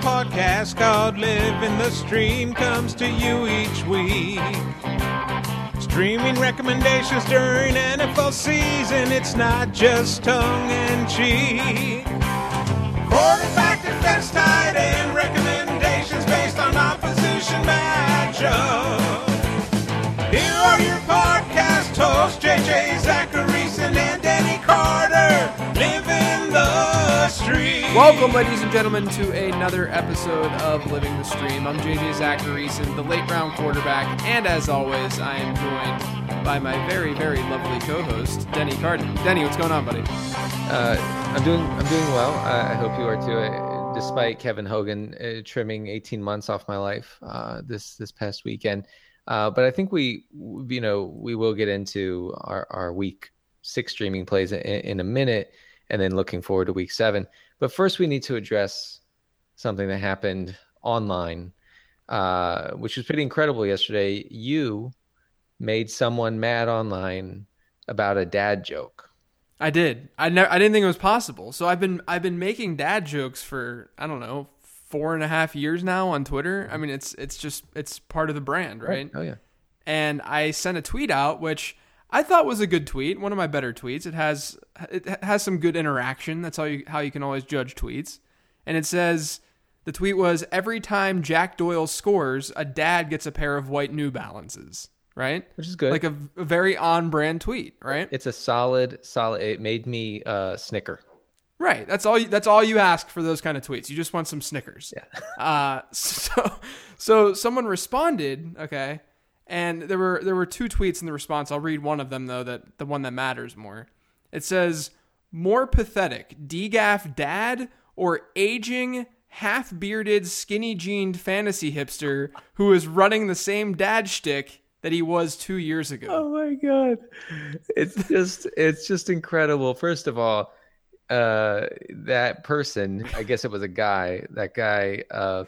podcast called Living the Stream comes to you each week. Streaming recommendations during NFL season, it's not just tongue-in-cheek. Quarterback, defense, tight end recommendations based on opposition matchup. Here are your podcast hosts, JJ Zacharyson and Danny Carter, living the stream. Welcome, ladies and gentlemen, to another episode of Living the Stream. I'm JJ Zacharyson, the late round quarterback, and as always, I am joined by my very, very lovely co-host, Denny Carter. Denny, what's going on, buddy? I'm doing well. I hope you are too. Despite Kevin Hogan trimming 18 months off my life this past weekend, but I think we will get into our week 6 streaming plays in a minute, and then looking forward to week 7. But first, we need to address something that happened online, which was pretty incredible yesterday. You made someone mad online about a dad joke. I did. I didn't think it was possible. So I've been making dad jokes for, I don't know, 4.5 years now on Twitter. I mean, it's part of the brand, right? Oh yeah. And I sent a tweet out, which I thought was a good tweet, one of my better tweets. It has some good interaction. That's how you can always judge tweets. And it says, the tweet was, every time Jack Doyle scores, a dad gets a pair of white New Balances. Right? Which is good. Like a very on-brand tweet, right? It's a solid. It made me snicker. Right. That's all you ask for those kind of tweets. You just want some Snickers. Yeah. So someone responded, okay, and there were 2 tweets in the response. I'll read one of them though, that the one that matters more. It says, more pathetic, degaff dad or aging half-bearded skinny jeaned fantasy hipster who is running the same dad shtick that he was 2 years ago. Oh my God. It's just incredible. First of all, that person, I guess it was a guy, that guy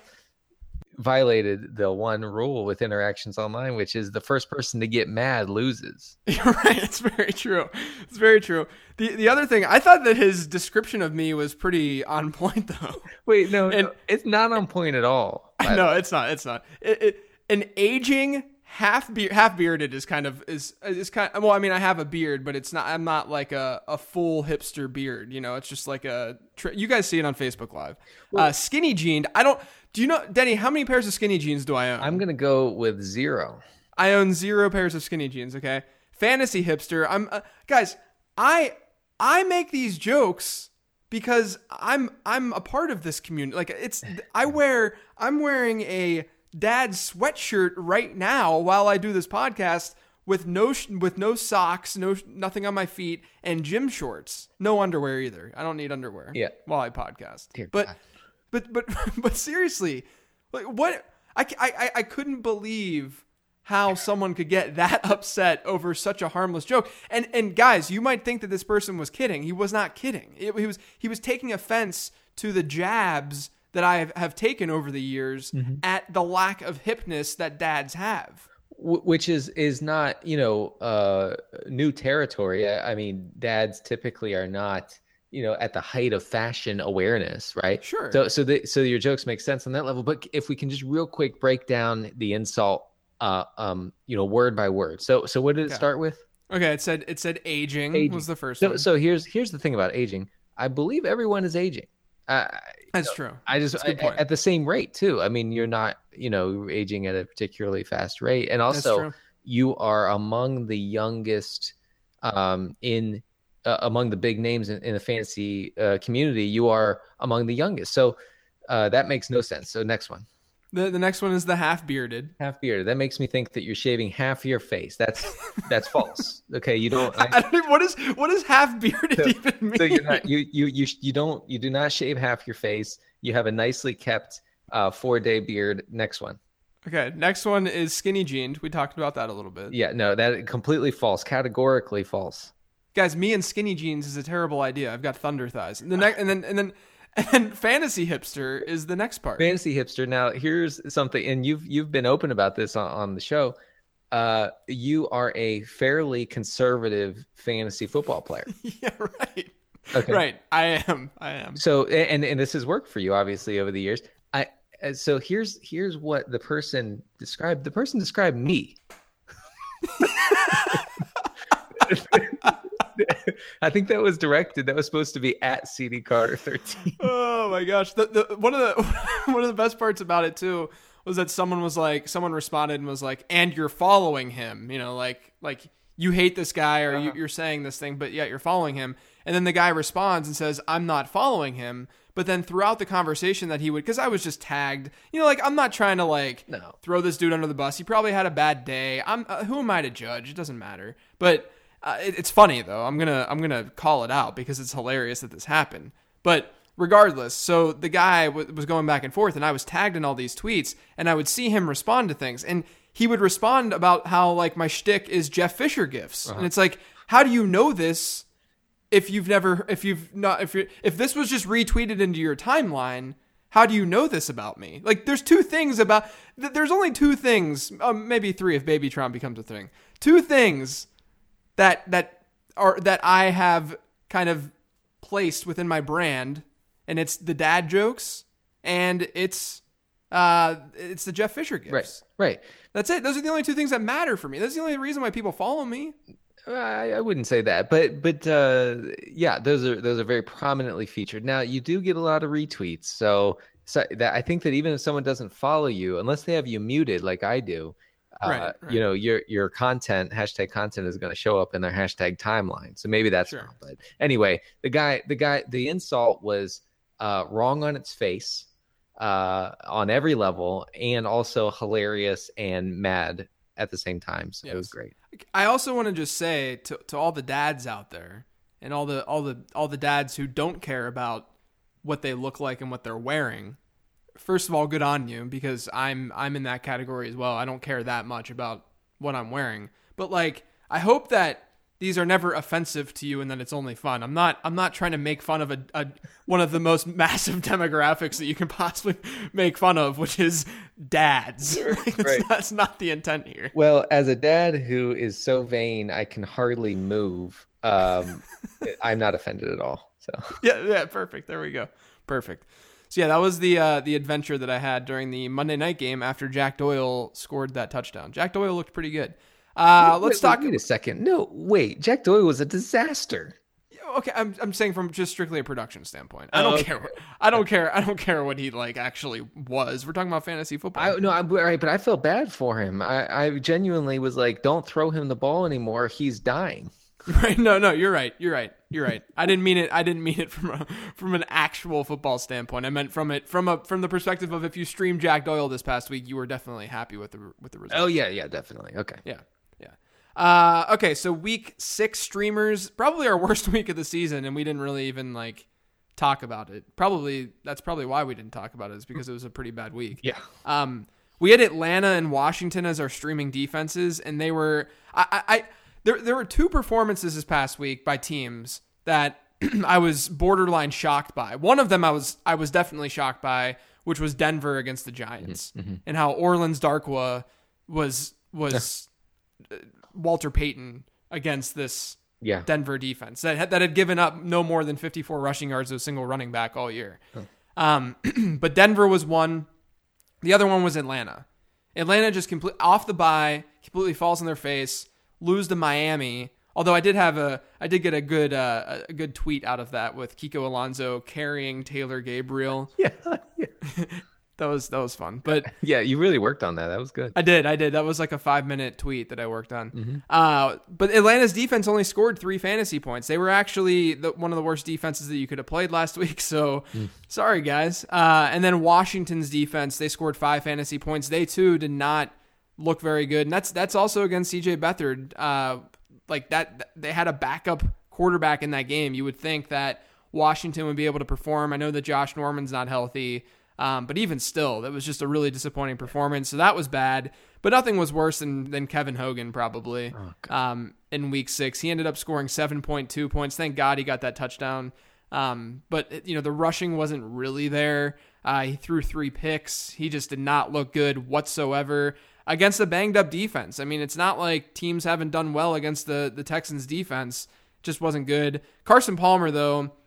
violated the one rule with interactions online, which is the first person to get mad loses. You're right. It's very true. It's very true. The other thing, I thought that his description of me was pretty on point though. Wait, no, it's not on point at all. No, it's not. It's not. An aging half-bearded is kind of well, I mean, I have a beard, but I'm not like a full hipster beard, you know. It's just like you guys see it on Facebook Live. Skinny jeaned, do you know, Denny, how many pairs of skinny jeans do I own? I'm gonna go with 0. I own 0 pairs of skinny jeans. Okay, fantasy hipster. Guys, I make these jokes because I'm a part of this community. Like I'm wearing a dad sweatshirt right now while I do this podcast with no socks, nothing on my feet, and gym shorts. No underwear either. I don't need underwear. Yeah. While I podcast. Dear but God. but seriously, like what? I couldn't believe how someone could get that upset over such a harmless joke. And guys, you might think that this person was kidding. He was not kidding. He was taking offense to the jabs that I have taken over the years at the lack of hipness that dads have. Which is not, new territory. I mean, dads typically are not, at the height of fashion awareness, right? Sure. So your jokes make sense on that level. But if we can just real quick break down the insult, word by word. So what did it start with? Okay, it said aging was the first one. So here's the thing about aging. I believe everyone is aging. That's true. At the same rate too. I mean, you're not, aging at a particularly fast rate, and also you are among the youngest among the big names in the fantasy community. You are among the youngest, so that makes no sense. So next one. The next one is the half-bearded. Half-bearded. That makes me think that you're shaving half your face. That's false. Okay, you don't. I don't even, what does half-bearded even mean? So you're not, you do not shave half your face. You have a nicely kept 4-day beard. Next one. Okay, next one is skinny jeaned. We talked about that a little bit. Yeah, no, that completely false. Categorically false. Guys, me and skinny jeans is a terrible idea. I've got thunder thighs. And then fantasy hipster is the next part. Fantasy hipster. Now, here's something, and you've been open about this on the show. You are a fairly conservative fantasy football player. Yeah, right. Okay. Right. I am. So, and this has worked for you, obviously, over the years. So here's what the person described. The person described me. I think that was directed. That was supposed to be at CD Carter 13. Oh my gosh! One of the best parts about it too was that someone responded and was like, "And you're following him," like you hate this guy or you're saying this thing, but yet you're following him. And then the guy responds and says, "I'm not following him." But then throughout the conversation that he would, because I was just tagged, I'm not trying to throw this dude under the bus. He probably had a bad day. Who am I to judge? It doesn't matter. But it's funny though. I'm gonna call it out because it's hilarious that this happened. But regardless, so the guy was going back and forth, and I was tagged in all these tweets, and I would see him respond to things, and he would respond about how my shtick is Jeff Fisher gifs, and it's like, how do you know this? If this was just retweeted into your timeline, how do you know this about me? There's only two things, maybe three if Babytron becomes a thing. Two things that I have kind of placed within my brand, and it's the dad jokes and it's the Jeff Fisher gifts. Right. That's it. Those are the only two things that matter for me. That's the only reason why people follow me. I wouldn't say that, but yeah, those are very prominently featured. Now you do get a lot of retweets, so that I think that even if someone doesn't follow you, unless they have you muted like I do, right. Your content #content is going to show up in their hashtag timeline. So maybe that's wrong. But anyway, the insult was wrong on its face, on every level, and also hilarious and mad at the same time. So It was great. I also want to just say to all the dads out there and all the dads who don't care about what they look like and what they're wearing. First of all, good on you, because I'm in that category as well. I don't care that much about what I'm wearing. But I hope that these are never offensive to you and that it's only fun. I'm not trying to make fun of one of the most massive demographics that you can possibly make fun of, which is dads. That's not the intent here. Well, as a dad who is so vain I can hardly move, I'm not offended at all. So yeah, perfect. There we go. Perfect. So yeah, that was the adventure that I had during the Monday night game after Jack Doyle scored that touchdown. Jack Doyle looked pretty good. Let's talk. Wait a second. No, wait. Jack Doyle was a disaster. Okay, I'm saying from just strictly a production standpoint. I don't care. I don't care what he actually was. We're talking about fantasy football. I'm right, but I felt bad for him. I genuinely was like, don't throw him the ball anymore. He's dying. Right? No, you're right. I didn't mean it from an actual football standpoint. I meant from the perspective of, if you streamed Jack Doyle this past week, you were definitely happy with the result. Oh yeah, definitely. Okay. Yeah. Okay, so week 6 streamers, probably our worst week of the season, and we didn't really even talk about it. That's probably why we didn't talk about it, is because it was a pretty bad week. Yeah. We had Atlanta and Washington as our streaming defenses, and they were there were 2 performances this past week by teams that I was borderline shocked by. One of them I was definitely shocked by, which was Denver against the Giants, and how Orleans Darkwa was Walter Payton against this Denver defense that had given up no more than 54 rushing yards to a single running back all year. But Denver was one. The other one was Atlanta. Atlanta just off the bye, completely falls on their face, lose to Miami. Although I did get a good tweet out of that with Kiko Alonso carrying Taylor Gabriel. Yeah. That was fun. But yeah, you really worked on that. That was good. I did. That was like a 5-minute tweet that I worked on. But Atlanta's defense only scored 3 fantasy points. They were actually one of the worst defenses that you could have played last week. So sorry, guys. And then Washington's defense, they scored 5 fantasy points. They too did not look very good. And that's also against CJ Beathard. That they had a backup quarterback in that game. You would think that Washington would be able to perform. I know that Josh Norman's not healthy. But even still, that was just a really disappointing performance. So that was bad. But nothing was worse than Kevin Hogan, probably, in week 6. He ended up scoring 7.2 points. Thank God he got that touchdown. But the rushing wasn't really there. He threw 3 picks. He just did not look good whatsoever against a banged-up defense. I mean, it's not like teams haven't done well against the Texans' defense. It just wasn't good. Carson Palmer, though,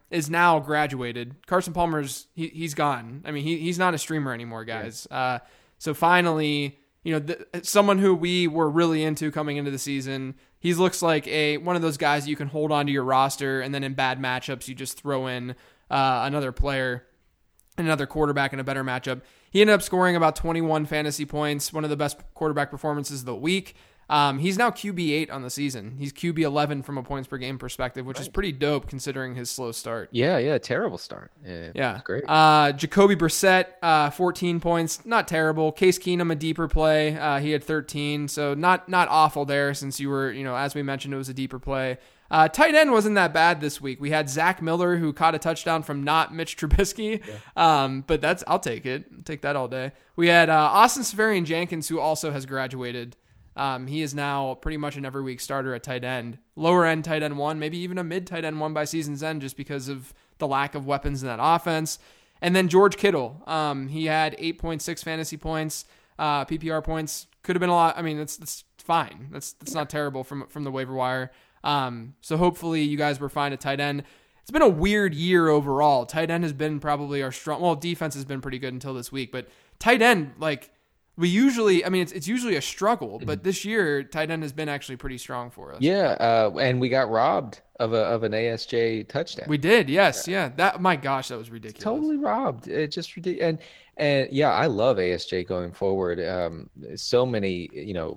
is now graduated. Carson Palmer's he's gone. I mean, he's not a streamer anymore, guys. Yeah. So finally, someone who we were really into coming into the season, he looks like one of those guys you can hold onto your roster, and then in bad matchups, you just throw in another player, another quarterback in a better matchup. He ended up scoring about 21 fantasy points, one of the best quarterback performances of the week. He's now QB8 on the season. He's QB11 from a points per game perspective, which is pretty dope considering his slow start. Yeah, terrible start. Yeah, great. Jacoby Brissett, 14 points, not terrible. Case Keenum, a deeper play. He had 13, so not awful there since you were, as we mentioned, it was a deeper play. Tight end wasn't that bad this week. We had Zach Miller, who caught a touchdown from not Mitch Trubisky. Yeah. But I'll take it. I'll take that all day. We had Austin Seferian-Jenkins, who also has graduated. He is now pretty much an every week starter at tight end. Lower end tight end 1, maybe even a mid tight end 1 by season's end, just because of the lack of weapons in that offense. And then George Kittle. He had 8.6 fantasy points, PPR points. Could have been a lot. I mean, that's fine. That's not terrible from the waiver wire. So hopefully you guys were fine at tight end. It's been a weird year overall. Tight end has been probably our strong. Well, defense has been pretty good until this week, but tight end, we usually, it's usually a struggle, but this year tight end has been actually pretty strong for us. Yeah, and we got robbed of an ASJ touchdown. We did, yes, yeah. That, my gosh, that was ridiculous. Totally robbed. It just ridiculous. And yeah, I love ASJ going forward. So many,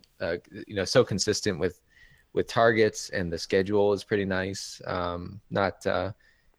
so consistent with targets, and the schedule is pretty nice. Not a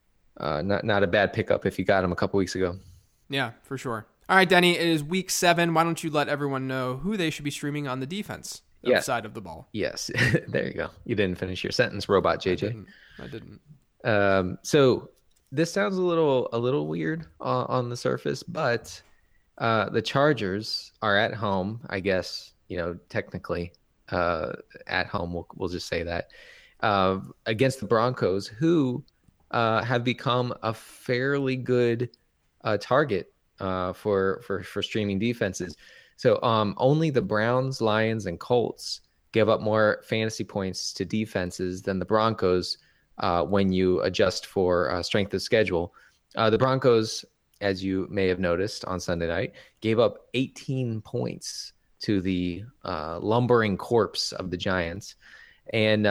bad pickup if you got him a couple weeks ago. Yeah, for sure. All right, Denny, it is week 7. Why don't you let everyone know who they should be streaming on the defense side of the ball? Yes, there you go. You didn't finish your sentence, Robot JJ. I didn't. So this sounds a little weird on the surface, but the Chargers are at home, I guess, technically at home. We'll just say that against the Broncos, who have become a fairly good target for streaming defenses. So only the Browns, Lions, and Colts give up more fantasy points to defenses than the Broncos when you adjust for strength of schedule. The Broncos, as you may have noticed on Sunday night, gave up 18 points to the lumbering corpse of the Giants. And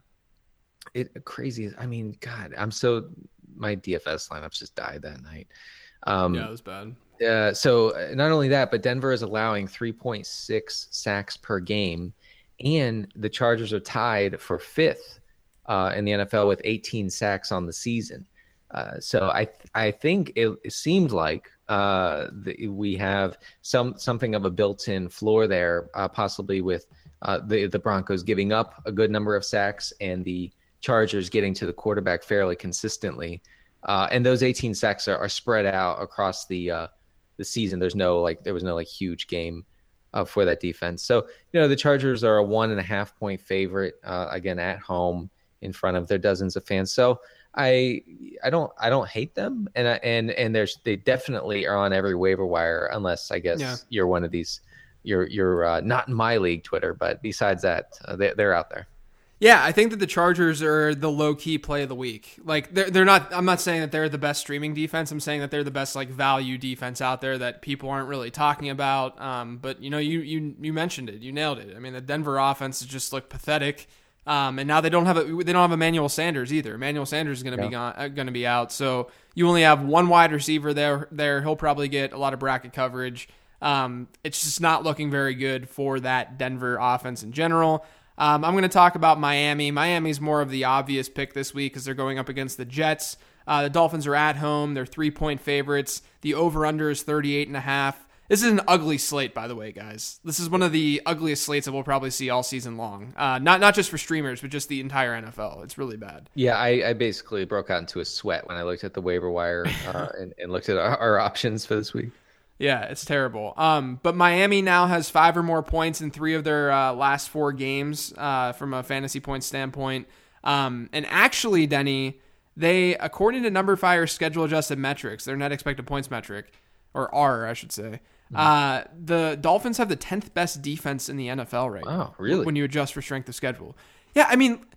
crazy. I mean, God, my DFS lineups just died that night. Yeah, it was bad. So not only that, but Denver is allowing 3.6 sacks per game, and the Chargers are tied for 5th in the NFL with 18 sacks on the season. So I think it seemed like we have something of a built-in floor there, possibly with the Broncos giving up a good number of sacks and the Chargers getting to the quarterback fairly consistently. And those 18 sacks are spread out across the season. There was no huge game for that defense. So, the Chargers are a 1.5 point favorite, again, at home in front of their dozens of fans. So I don't hate them. And they definitely are on every waiver wire, unless I guess you're one of these, you're not in my league, Twitter, but besides that, they're out there. Yeah, I think that the Chargers are the low-key play of the week. They're not. I'm not saying that they're the best streaming defense. I'm saying that they're the best value defense out there that people aren't really talking about. But you mentioned it. You nailed it. I mean, the Denver offense has just looked pathetic. And now they don't have Emmanuel Sanders either. Emmanuel Sanders is going to be out. So you only have one wide receiver there. He'll probably get a lot of bracket coverage. It's just not looking very good for that Denver offense in general. I'm going to talk about Miami. Miami's more of the obvious pick this week because they're going up against the Jets. The Dolphins are at home. They're 3-point favorites. The over-under is 38.5. This is an ugly slate, by the way, guys. This is one of the ugliest slates that we'll probably see all season long. Not just for streamers, but just the entire NFL. It's really bad. Yeah, I basically broke out into a sweat when I looked at the waiver wire and looked at our options for this week. Yeah, it's terrible. But Miami now has 5 or more points in 3 of their last 4 games from a fantasy point standpoint. And actually, Denny, they, according to NumberFire's schedule-adjusted metrics, their net expected points metric, or R, I should say, the Dolphins have the 10th best defense in the NFL right now. Wow, really? When you adjust for strength of schedule. Yeah, I mean,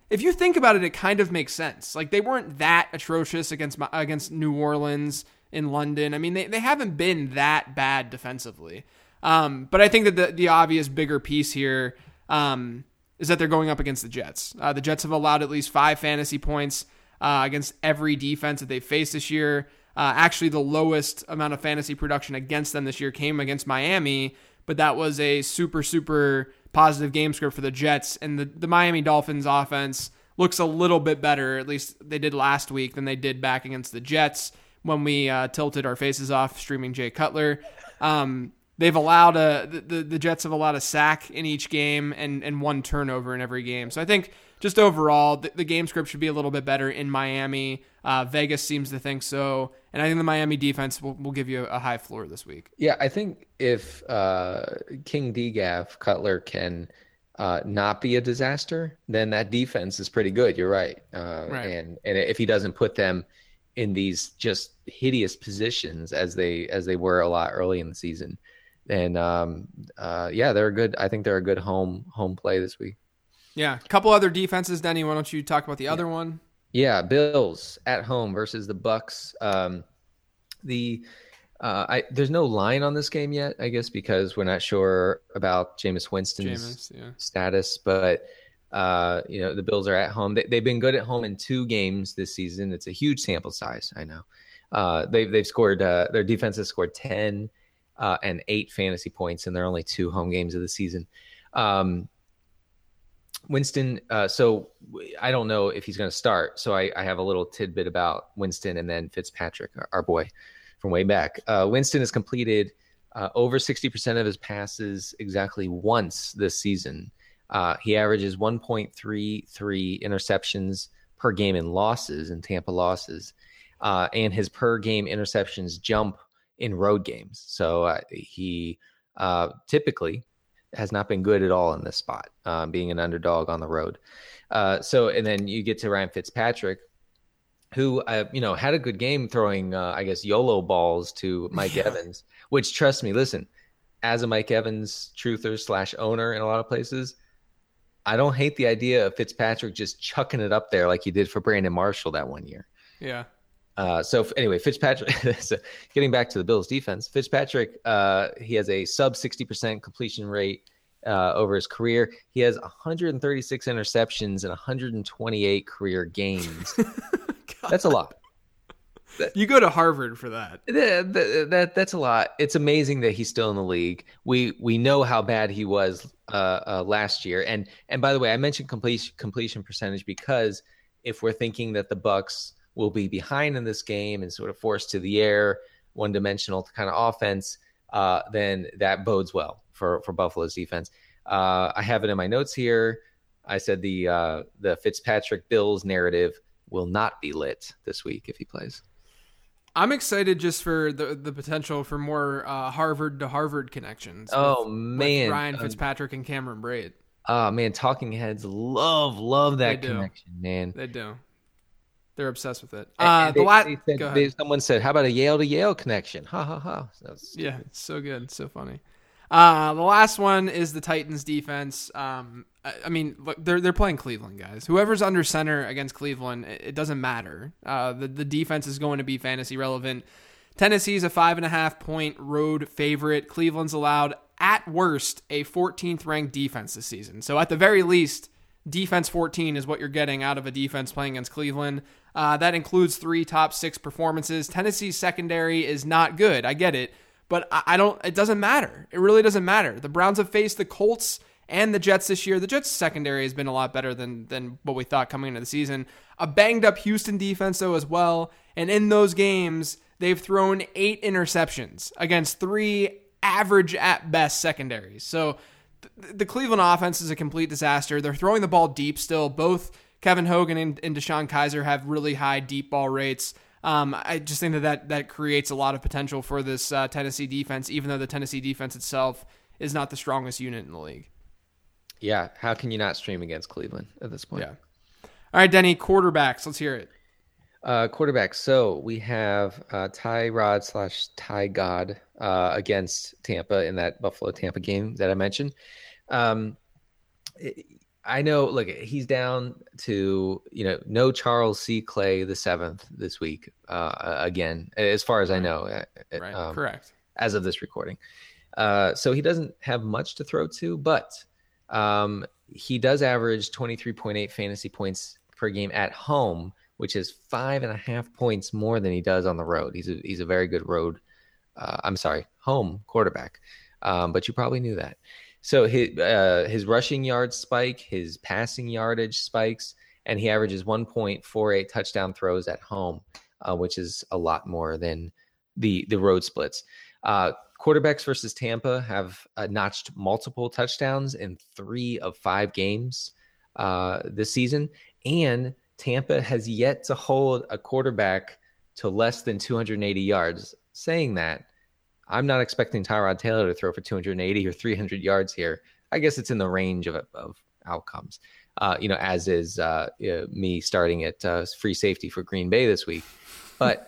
if you think about it, it kind of makes sense. Like, they weren't that atrocious against New Orleans in London. I mean, they haven't been that bad defensively. But I think that the obvious bigger piece here is that they're going up against the Jets. The Jets have allowed at least 5 fantasy points against every defense that they've faced this year. Actually, the lowest amount of fantasy production against them this year came against Miami, but that was a super, super positive game script for the Jets. And the Miami Dolphins offense looks a little bit better, at least they did last week, than they did back against the Jets when we tilted our faces off streaming Jay Cutler. They've allowed the Jets have allowed a sack in each game and 1 turnover in every game. So I think just overall, the game script should be a little bit better in Miami. Vegas seems to think so. And I think the Miami defense will give you a high floor this week. Yeah, I think if King DGAF Cutler can not be a disaster, then that defense is pretty good. You're right. Right. And if he doesn't put them in these just hideous positions as they were a lot early in the season, then they're good. I think they're a good home play this week. Yeah, a couple other defenses. Denny, why don't you talk about the other one? Yeah, Bills at home versus the Bucks. There's no line on this game yet, I guess, because we're not sure about Jameis Winston's status. But the Bills are at home. They've been good at home in 2 games this season. It's a huge sample size, I know. They've scored. Their defense has scored 10 and 8 fantasy points in their only 2 home games of the season. Winston, so I don't know if he's going to start. So I have a little tidbit about Winston and then Fitzpatrick, our boy from way back. Winston has completed over 60% of his passes exactly once this season. He averages 1.33 interceptions per game in Tampa losses. And his per game interceptions jump in road games. So he typically has not been good at all in this spot, being an underdog on the road. And then you get to Ryan Fitzpatrick, who, had a good game throwing, YOLO balls to Mike Evans, which, trust me, listen, as a Mike Evans truther / owner in a lot of places, I don't hate the idea of Fitzpatrick just chucking it up there like he did for Brandon Marshall that one year. Yeah. Anyway, Fitzpatrick, so getting back to the Bills defense, Fitzpatrick, he has a sub 60% completion rate over his career. He has 136 interceptions and 128 career games. That's a lot. You go to Harvard for that. That's a lot. It's amazing that he's still in the league. We know how bad he was last year. And by the way, I mentioned completion percentage because if we're thinking that the Bucks will be behind in this game and sort of forced to the air, one-dimensional kind of offense, then that bodes well for Buffalo's defense. I have it in my notes here. I said the Fitzpatrick Bills narrative will not be lit this week if he plays. I'm excited just for the potential for more Harvard to Harvard connections. With Ryan Fitzpatrick and Cameron Braid. Oh man, talking heads love that connection, man. They do. They're obsessed with it. Someone said, "How about a Yale to Yale connection?" Ha ha ha. Yeah, it's so good, it's so funny. The last one is the Titans defense. Look, they're playing Cleveland, guys. Whoever's under center against Cleveland, it doesn't matter. The defense is going to be fantasy relevant. Tennessee's a 5.5 point road favorite. Cleveland's allowed at worst a 14th ranked defense this season. So at the very least, defense 14 is what you're getting out of a defense playing against Cleveland. That includes 3 top 6 performances. Tennessee's secondary is not good. I get it. But it doesn't matter. It really doesn't matter. The Browns have faced the Colts and the Jets this year. The Jets' secondary has been a lot better than what we thought coming into the season. A banged-up Houston defense, though, as well. And in those games, they've thrown 8 interceptions against 3 average-at-best secondaries. So the Cleveland offense is a complete disaster. They're throwing the ball deep still. Both Kevin Hogan and DeShone Kizer have really high deep ball rates. I just think that creates a lot of potential for this Tennessee defense, even though the Tennessee defense itself is not the strongest unit in the league. Yeah, how can you not stream against Cleveland at this point? Yeah. All right, Denny, quarterbacks. Let's hear it. Quarterbacks. So we have Tyrod / Ty God against Tampa in that Buffalo-Tampa game that I mentioned. I know. Look, he's down to no Charles C. Clay the seventh this week. Again, as far as I know, Right. Correct. As of this recording, so he doesn't have much to throw to, but he does average 23.8 fantasy points per game at home, which is 5.5 points more than he does on the road. He's a very good home quarterback. But you probably knew that. So his rushing yards spike, his passing yardage spikes, and he averages 1.48 touchdown throws at home, which is a lot more than the road splits. Quarterbacks versus Tampa have notched multiple touchdowns in 3 of 5 games this season, and Tampa has yet to hold a quarterback to less than 280 yards. Saying that, I'm not expecting Tyrod Taylor to throw for 280 or 300 yards here. I guess it's in the range of outcomes, as is me starting at free safety for Green Bay this week. But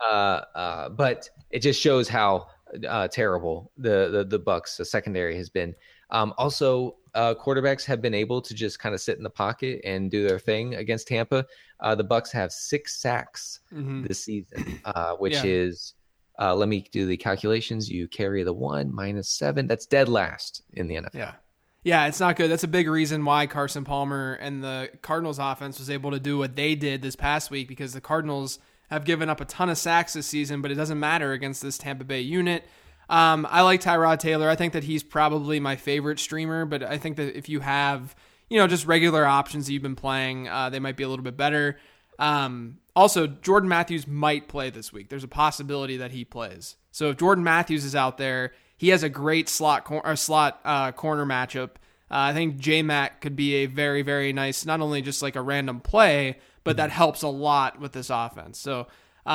it just shows how terrible the Bucs secondary has been. Also, quarterbacks have been able to just kind of sit in the pocket and do their thing against Tampa. The Bucs have 6 sacks this season, which is. Let me do the calculations. You carry the 1 minus 7. That's dead last in the NFL. Yeah, it's not good. That's a big reason why Carson Palmer and the Cardinals offense was able to do what they did this past week, because the Cardinals have given up a ton of sacks this season, but it doesn't matter against this Tampa Bay unit. I like Tyrod Taylor. I think that he's probably my favorite streamer, but I think that if you have, just regular options that you've been playing, they might be a little bit better. Also, Jordan Matthews might play this week. There's a possibility that he plays. So if Jordan Matthews is out there, he has a great slot corner matchup. I think J-Mac could be a very, very nice, not only just like a random play, but that helps a lot with this offense. So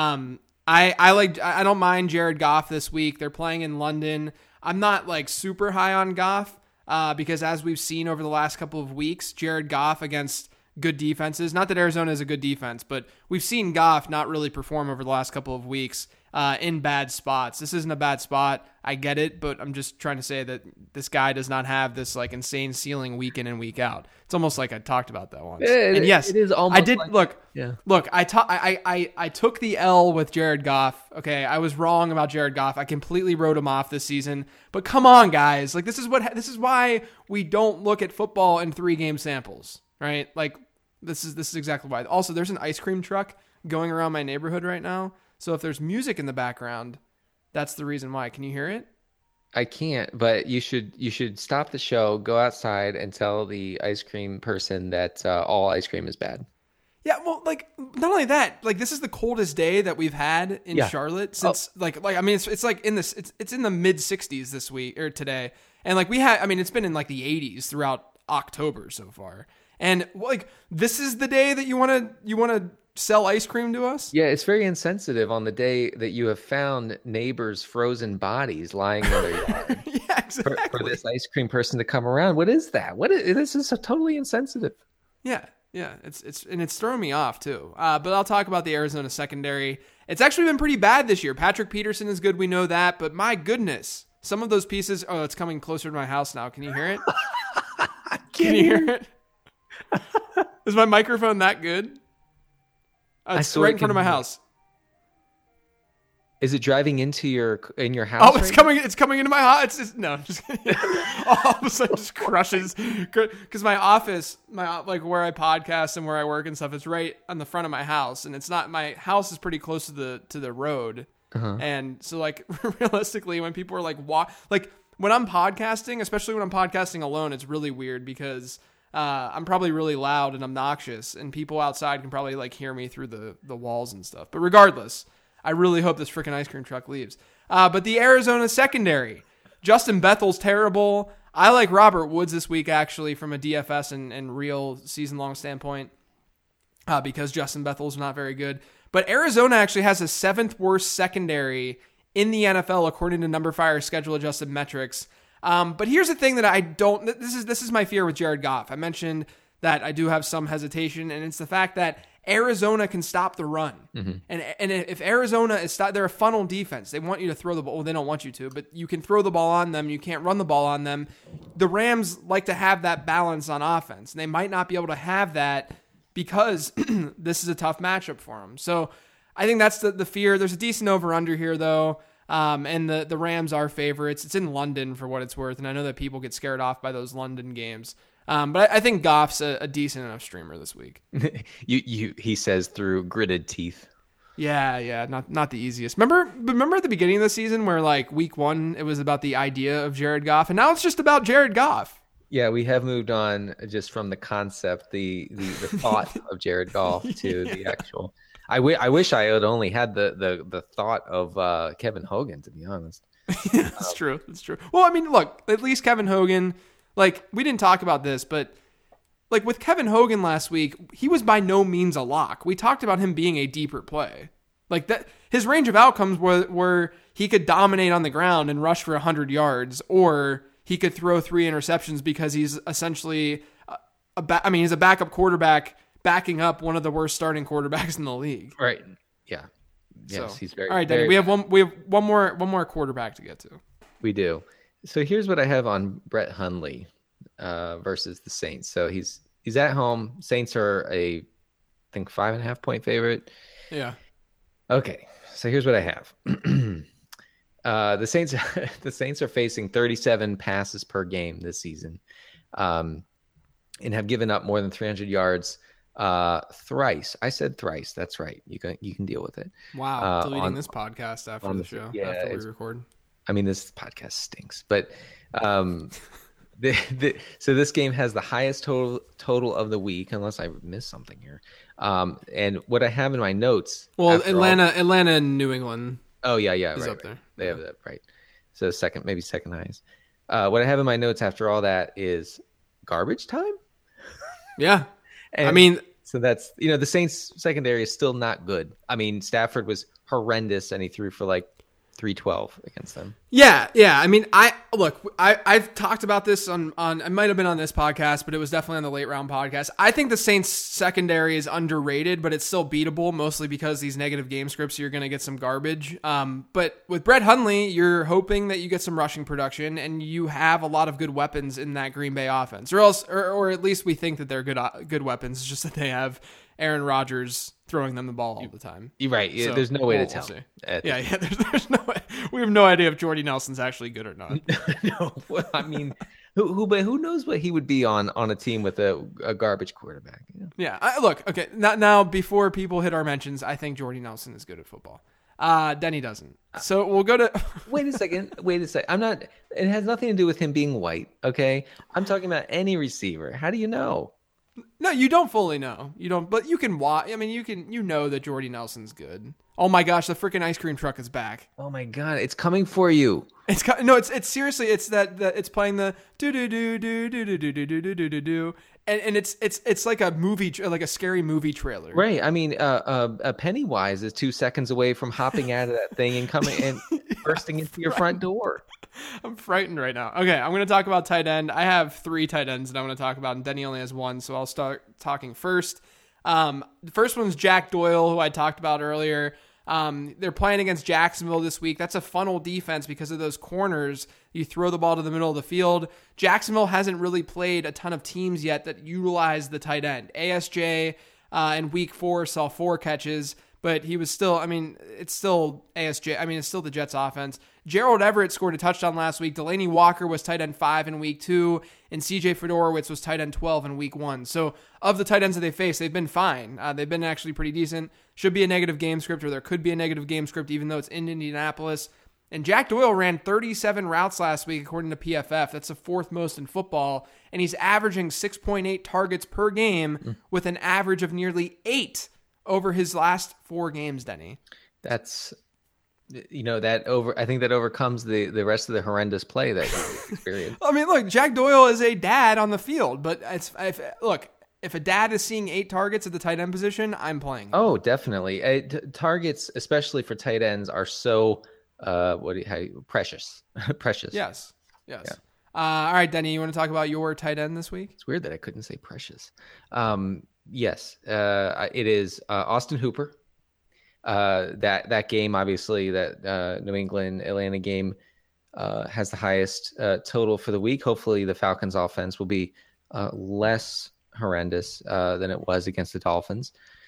I don't mind Jared Goff this week. They're playing in London. I'm not like super high on Goff because as we've seen over the last couple of weeks, Jared Goff against good defenses. Not that Arizona is a good defense, but we've seen Goff not really perform over the last couple of weeks in bad spots. This isn't a bad spot. I get it, but I'm just trying to say that this guy does not have this like insane ceiling week in and week out. It's almost like I talked about that once. And yes, it is almost I did. Like, look. I took the L with Jared Goff. Okay, I was wrong about Jared Goff. I completely wrote him off this season. But come on, guys. Like this is why we don't look at football in 3-game samples. Right? Like this is exactly why. Also, there's an ice cream truck going around my neighborhood right now. So if there's music in the background, that's the reason why. Can you hear it? I can't, but you should stop the show, go outside, and tell the ice cream person that all ice cream is bad. Yeah, well, like not only that, like this is the coldest day that we've had in Charlotte since I mean it's like in this it's in the mid 60s this week or today, and like it's been in like the 80s throughout October so far. And like this is the day that you want to sell ice cream to us? Yeah, it's very insensitive on the day that you have found neighbors' frozen bodies lying in their yard. Yeah, exactly. For this ice cream person to come around. What is that? This is so totally insensitive. Yeah. It's throwing me off too. But I'll talk about the Arizona secondary. It's actually been pretty bad this year. Patrick Peterson is good, we know that, but my goodness, some of those pieces. Oh, it's coming closer to my house now. Can you hear it? Can you hear it? Is my microphone that good? It's right in front of my house. Is it driving into your house? Oh, it's coming into my house. It's just, no, just all of a sudden just crushes because my office, like where I podcast and where I work and stuff, it's right on the front of my house, and it's not. My house is pretty close to the road, and so like realistically, when people are like when I'm podcasting, especially when I'm podcasting alone, it's really weird because I'm probably really loud and obnoxious, and people outside can probably like hear me through the walls and stuff. But regardless, I really hope this freaking ice cream truck leaves. But the Arizona secondary, Justin Bethel's terrible. I like Robert Woods this week, actually, from a DFS and real season-long standpoint, because Justin Bethel's not very good. But Arizona actually has the 7th worst secondary in the NFL, according to NumberFire schedule-adjusted metrics. But here's the thing that I don't. This is my fear with Jared Goff. I mentioned that I do have some hesitation, and it's the fact that Arizona can stop the run. And if Arizona is they're a funnel defense. They want you to throw the ball. Well, they don't want you to, but you can throw the ball on them. You can't run the ball on them. The Rams like to have that balance on offense, and they might not be able to have that because this is a tough matchup for them. So I think that's the fear. There's a decent over-under here, though, and the Rams are favorites. It's in London for what it's worth, and I know that people get scared off by those London games. But I think Goff's a decent enough streamer this week. He says through gritted teeth. Yeah, not the easiest. Remember at the beginning of the season where like week 1 it was about the idea of Jared Goff, and now it's just about Jared Goff. Yeah, we have moved on just from the concept, the thought of Jared Goff to the actual. I wish I had only had the thought of Kevin Hogan, to be honest. That's true. That's true. Well, I mean, look, at least Kevin Hogan. Like, we didn't talk about this, but like with Kevin Hogan last week, he was by no means a lock. We talked about him being a deeper play. Like that, his range of outcomes were he could dominate on the ground and rush for 100 yards, or he could throw 3 interceptions because he's essentially he's a backup quarterback backing up one of the worst starting quarterbacks in the league. Right. Yeah. Yes, so, he's very. All right, Danny, we have one more quarterback to get to. We do. So here's what I have on Brett Hundley versus the Saints. So he's at home. Saints are I think 5.5 point favorite. Yeah. Okay. So here's what I have. The Saints are facing 37 passes per game this season, and have given up more than 300 yards thrice. I said thrice. That's right. You can deal with it. Wow. Deleting this podcast after the show. Yeah, after we record. I mean, this podcast stinks, but so this game has the highest total of the week, unless I missed something here. And what I have in my notes. Well, Atlanta and New England. Oh yeah, is right, up there. They have that right. So second highest. What I have in my notes after all that is garbage time. Yeah, and I mean, so that's the Saints secondary is still not good. I mean, Stafford was horrendous, and he threw for like 312 against them. Yeah. I mean, I've talked about this on it might have been on this podcast, but it was definitely on the Late Round podcast. I think the Saints secondary is underrated, but it's still beatable, mostly because these negative game scripts, you're going to get some garbage. But with Brett Hundley, you're hoping that you get some rushing production, and you have a lot of good weapons in that Green Bay offense, or at least we think that they're good weapons. It's just that they have Aaron Rodgers throwing them the ball all the time. You're right. Yeah, so, there's no way to tell. There's no way. We have no idea if Jordy Nelson's actually good or not. No, well, I mean, who knows what he would be on a team with a garbage quarterback? Yeah. Look, okay. Now, before people hit our mentions, I think Jordy Nelson is good at football. Denny doesn't. So we'll go to. Wait a second. I'm not. It has nothing to do with him being white. Okay. I'm talking about any receiver. How do you know? No, you don't fully know. You don't, but you can watch. I mean, you know that Jordy Nelson's good. Oh my gosh, the freaking ice cream truck is back. Oh my god, it's coming for you. It's seriously, it's that it's playing the do do do do do do do do do do do do, and it's like a movie, like a scary movie trailer. Right. I mean, Pennywise is 2 seconds away from hopping out of that thing and coming and bursting into your front door. I'm frightened right now. Okay, I'm going to talk about tight end. I have 3 tight ends that I want to talk about, and Denny only has 1, so I'll start talking first. The first one's Jack Doyle, who I talked about earlier. They're playing against Jacksonville this week. That's a funnel defense because of those corners. You throw the ball to the middle of the field. Jacksonville hasn't really played a ton of teams yet that utilize the tight end. ASJ in week 4 saw 4 catches, but he was still, I mean, it's still ASJ. I mean, it's still the Jets offense. Gerald Everett scored a touchdown last week. Delaney Walker was tight end 5 in week 2, and CJ Fedorowicz was tight end 12 in week 1. So of the tight ends that they face, they've been fine. They've been actually pretty decent. Should be a negative game script, or there could be a negative game script, even though it's in Indianapolis. And Jack Doyle ran 37 routes last week, according to PFF. That's the 4th most in football. And he's averaging 6.8 targets per game with an average of nearly 8 over his last 4 games, Denny. That's... I think that overcomes the rest of the horrendous play that you experienced. I mean, look, Jack Doyle is a dad on the field, but if a dad is seeing 8 targets at the tight end position, I'm playing. Oh, definitely. Targets, especially for tight ends, are so precious. Precious. Yes. Yeah. All right, Denny, you want to talk about your tight end this week? It's weird that I couldn't say precious. Yes, it is Austin Hooper. That game, obviously, that New England Atlanta game has the highest total for the week. Hopefully, the Falcons' offense will be less horrendous than it was against the Dolphins.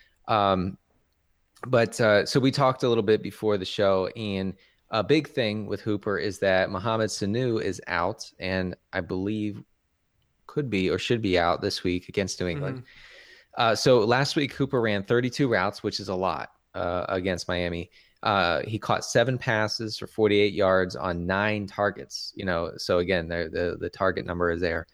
But so we talked a little bit before the show, and a big thing with Hooper is that Mohamed Sanu is out, and I believe could be or should be out this week against New England. So last week, Hooper ran 32 routes, which is a lot against Miami. He caught 7 passes for 48 yards on 9 targets. So again, the target number is there.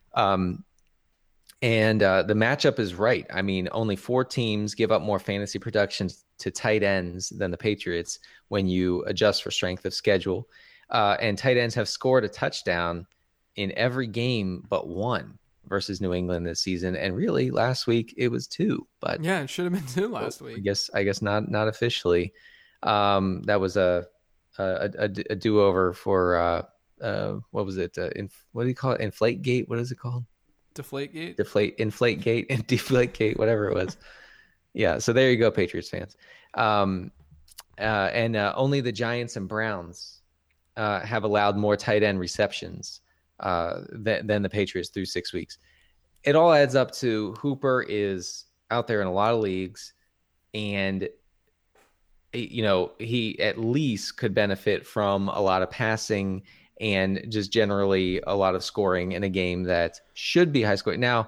And the matchup is right. I mean, only 4 teams give up more fantasy production to tight ends than the Patriots when you adjust for strength of schedule. And tight ends have scored a touchdown in every game but 1 versus New England this season. And really, last week it was 2. But yeah, it should have been 2 last week. I guess not officially. That was a do-over for what was it? What do you call it? Inflategate? What is it called? Deflategate, Inflategate, and Deflategate, whatever it was. Yeah, so there you go, Patriots fans. And only the Giants and Browns have allowed more tight end receptions than the Patriots through 6 weeks. It all adds up to Hooper is out there in a lot of leagues, and he at least could benefit from a lot of passing and just generally a lot of scoring in a game that should be high scoring. Now,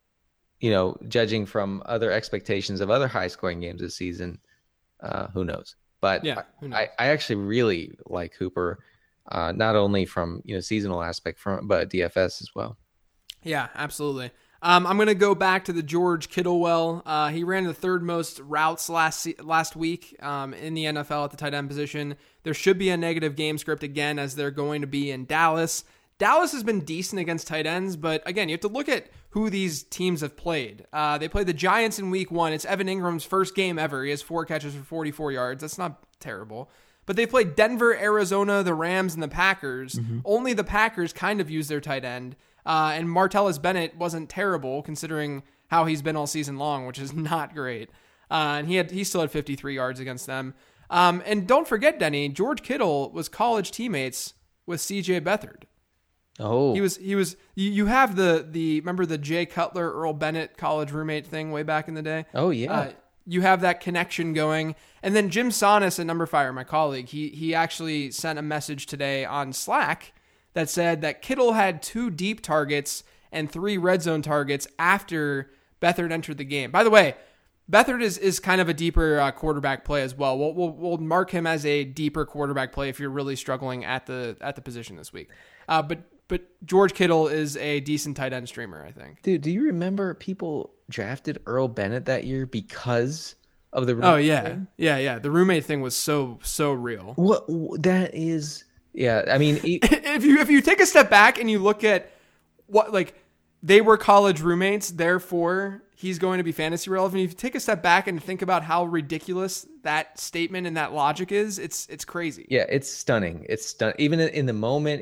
judging from other expectations of other high scoring games this season, who knows? But yeah, I actually really like Hooper, not only from seasonal aspect but DFS as well. Yeah, absolutely. I'm going to go back to the George Kittle well. He ran the 3rd most routes last week in the NFL at the tight end position. There should be a negative game script again, as they're going to be in Dallas. Dallas has been decent against tight ends, but again, you have to look at who these teams have played. They played the Giants in week 1. It's Evan Ingram's first game ever. He has 4 catches for 44 yards. That's not terrible. But they played Denver, Arizona, the Rams, and the Packers. Mm-hmm. Only the Packers kind of use their tight end. And Martellus Bennett wasn't terrible considering how he's been all season long, which is not great. And he still had 53 yards against them. And don't forget, Denny, George Kittle was college teammates with C.J. Beathard. Oh, he was. You have the remember the Jay Cutler, Earl Bennett college roommate thing way back in the day. Oh yeah. You have that connection going. And then Jim Sonis at Number Fire, my colleague, he actually sent a message today on Slack that said that Kittle had 2 deep targets and 3 red zone targets after Beathard entered the game. By the way, Beathard is kind of a deeper quarterback play as well. We'll mark him as a deeper quarterback play if you're really struggling at the position this week. But George Kittle is a decent tight end streamer, I think. Dude, do you remember people drafted Earl Bennett that year because of the roommate? Oh yeah, thing? Yeah. The roommate thing was so real. What that is. Yeah, I mean, if you take a step back and you look at what, like, they were college roommates, therefore he's going to be fantasy relevant. If you take a step back and think about how ridiculous that statement and that logic is, it's crazy. Yeah, it's stunning. Even in the moment,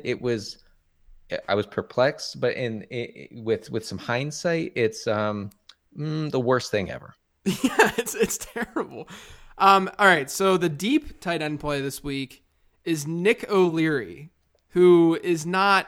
I was perplexed, but with some hindsight, it's the worst thing ever. Yeah, it's terrible. All right, so the deep tight end play this week is Nick O'Leary, who is not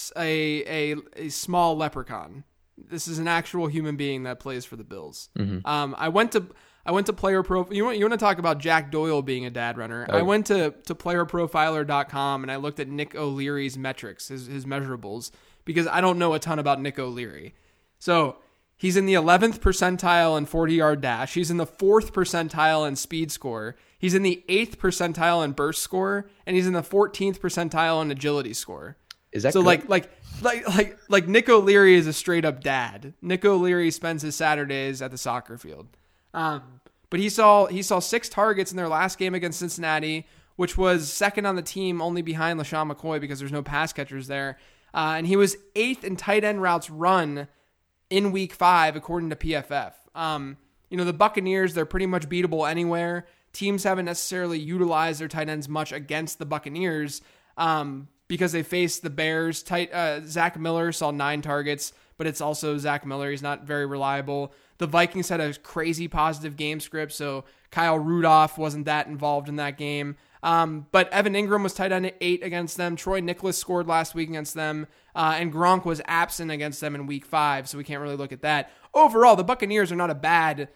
a small leprechaun. This is an actual human being that plays for the Bills. Mm-hmm. I went to Player Pro. You want to talk about Jack Doyle being a dad runner? Oh. I went to playerprofiler.com and I looked at Nick O'Leary's metrics, his measurables, because I don't know a ton about Nick O'Leary. So he's in the 11th percentile in 40-yard dash. He's in the 4th percentile in speed score. He's in the 8th percentile in burst score, and he's in the 14th percentile in agility score. Is that so? Good? Like Nick O'Leary is a straight up dad. Nick O'Leary spends his Saturdays at the soccer field. But he saw 6 targets in their last game against Cincinnati, which was second on the team, only behind LaShawn McCoy because there's no pass catchers there. And he was 8th in tight end routes run in week 5, according to PFF. The Buccaneers, they're pretty much beatable anywhere. Teams haven't necessarily utilized their tight ends much against the Buccaneers because they faced the Bears. Zach Miller saw 9 targets. but it's also Zach Miller. He's not very reliable. The Vikings had a crazy positive game script, so Kyle Rudolph wasn't that involved in that game. But Evan Ingram was tight end at 8 against them. Troy Nicholas scored last week against them. And Gronk was absent against them in week 5, so we can't really look at that. Overall, the Buccaneers are not a bad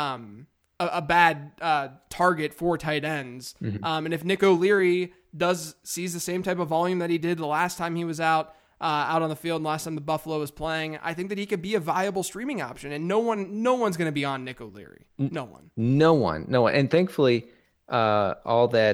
target for tight ends. And if Nick O'Leary sees the same type of volume that he did the last time he was out on the field and last time the Buffalo was playing, I think that he could be a viable streaming option. And no one's going to be on Nick O'Leary. No one. And thankfully, all the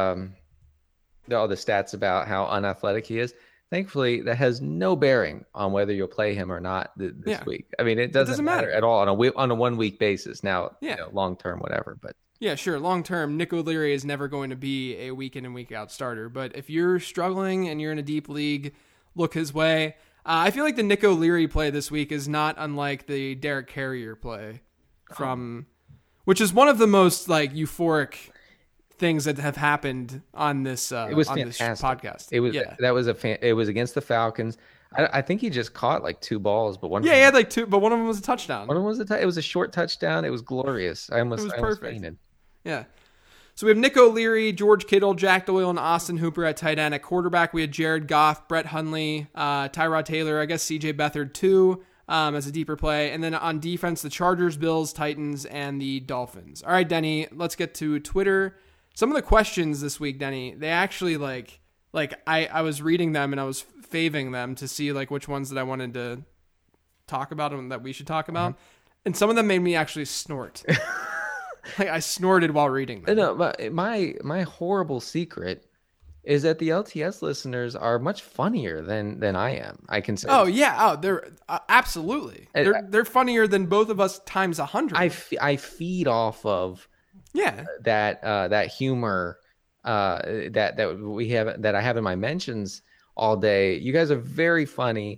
stats about how unathletic he is, thankfully that has no bearing on whether you'll play him or not this week. I mean, it doesn't matter at all on a 1 week basis. Now, long term, whatever, but. Yeah, sure. Long term, Nick O'Leary is never going to be a week in and week out starter. But if you're struggling and you're in a deep league, look his way. I feel like the Nick O'Leary play this week is not unlike the Derek Carrier play which is one of the most like euphoric things that have happened on this it was on fantastic. This podcast. It was against the Falcons. I think he just caught like 2 balls, but he had like 2, but one of them was a touchdown. One of them was it was a short touchdown. It was glorious. I almost perfect. fainted. Yeah. So we have Nick O'Leary, George Kittle, Jack Doyle, and Austin Hooper at tight end. At quarterback, we had Jared Goff, Brett Hundley, Tyrod Taylor, I guess CJ Beathard too, as a deeper play. And then on defense, the Chargers, Bills, Titans, and the Dolphins. All right, Denny, let's get to Twitter. Some of the questions this week, Denny, they actually I was reading them and I was faving them to see like which ones that I wanted to talk about and that we should talk about. And some of them made me actually snort. Like I snorted while reading them. No, but my horrible secret is that the LTS listeners are much funnier than I am. I can say. Oh yeah, they're absolutely. They're funnier than both of us times 100. I feed off of that humor that we have that I have in my mentions all day. You guys are very funny,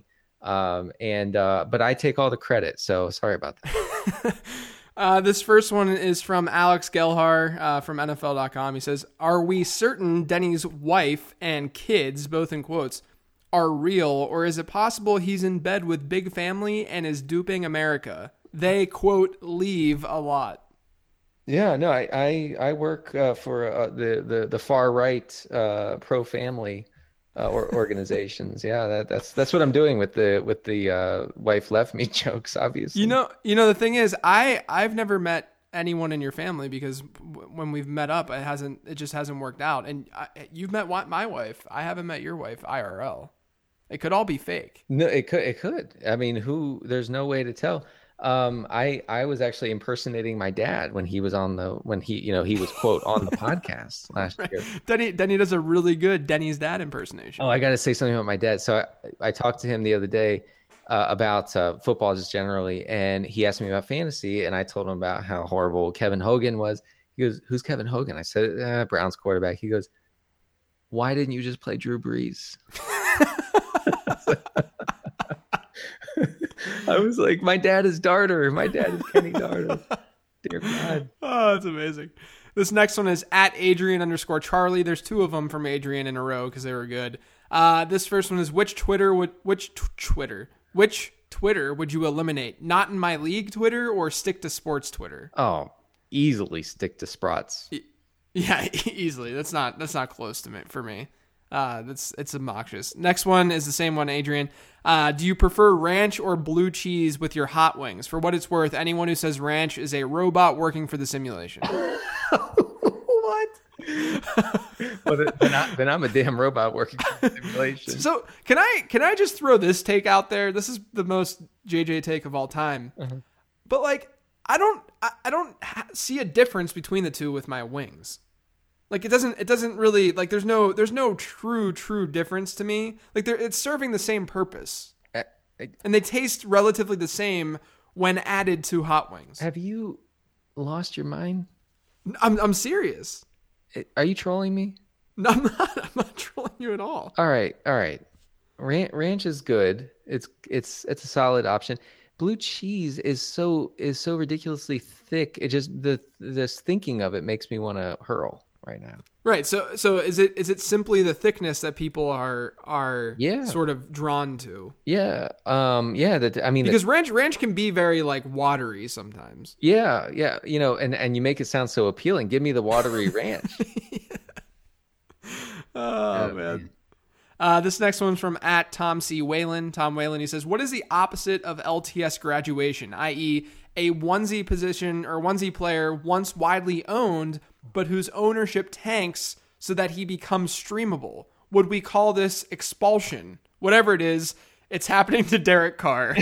but I take all the credit. So sorry about that. This first one is from Alex Gelhar from NFL.com. He says, "Are we certain Denny's wife and kids, both in quotes, are real, or is it possible he's in bed with Big Family and is duping America? They, quote, leave a lot." Yeah, no, I work for the far right pro family organizations. Yeah, that's what I'm doing with the wife left me jokes. Obviously, you know the thing is, I've never met anyone in your family because when we've met up, it just hasn't worked out. And you've met my wife. I haven't met your wife IRL. It could all be fake. No, it could. I mean, there's no way to tell. I was actually impersonating my dad when he was he was quote on the podcast last year. Denny does a really good Denny's dad impersonation. Oh, I got to say something about my dad. So I talked to him the other day about football just generally, and he asked me about fantasy, and I told him about how horrible Kevin Hogan was. He goes, "Who's Kevin Hogan?" I said, "Browns quarterback." He goes, "Why didn't you just play Drew Brees?" I was like, my dad is Darter. My dad is Kenny Darter. Dear God. Oh, that's amazing. This next one is at Adrian_Charlie. There's 2 of them from Adrian in a row because they were good. This first one is which Twitter would you eliminate? Not in my league Twitter or stick to sports Twitter? Oh, easily stick to Sprots. Yeah, easily. That's not close to me for me. It's obnoxious. Next one is the same one, Adrian. Do you prefer ranch or blue cheese with your hot wings? For what it's worth, anyone who says ranch is a robot working for the simulation. What? Well, then I'm a damn robot working for the simulation. So can I just throw this take out there? This is the most JJ take of all time. Uh-huh. But like, I don't see a difference between the two with my wings. Like it doesn't really like there's no true difference to me. Like it's serving the same purpose, and they taste relatively the same when added to hot wings. Have you lost your mind? I'm serious. Are you trolling me? No, I'm not trolling you at all. All right. Ranch is good. It's a solid option. Blue cheese is so ridiculously thick. It just this thinking of it makes me want to hurl. right now. Right. So is it simply the thickness that people are sort of drawn to? Yeah. Because ranch can be very like watery sometimes. Yeah. And you make it sound so appealing. Give me the watery ranch. Oh man. This next one's from @Tom C. Whalen. Tom Whalen, he says, what is the opposite of LTS graduation, i.e. a onesie position or onesie player once widely owned, but whose ownership tanks so that he becomes streamable? Would we call this expulsion? Whatever it is, it's happening to Derek Carr.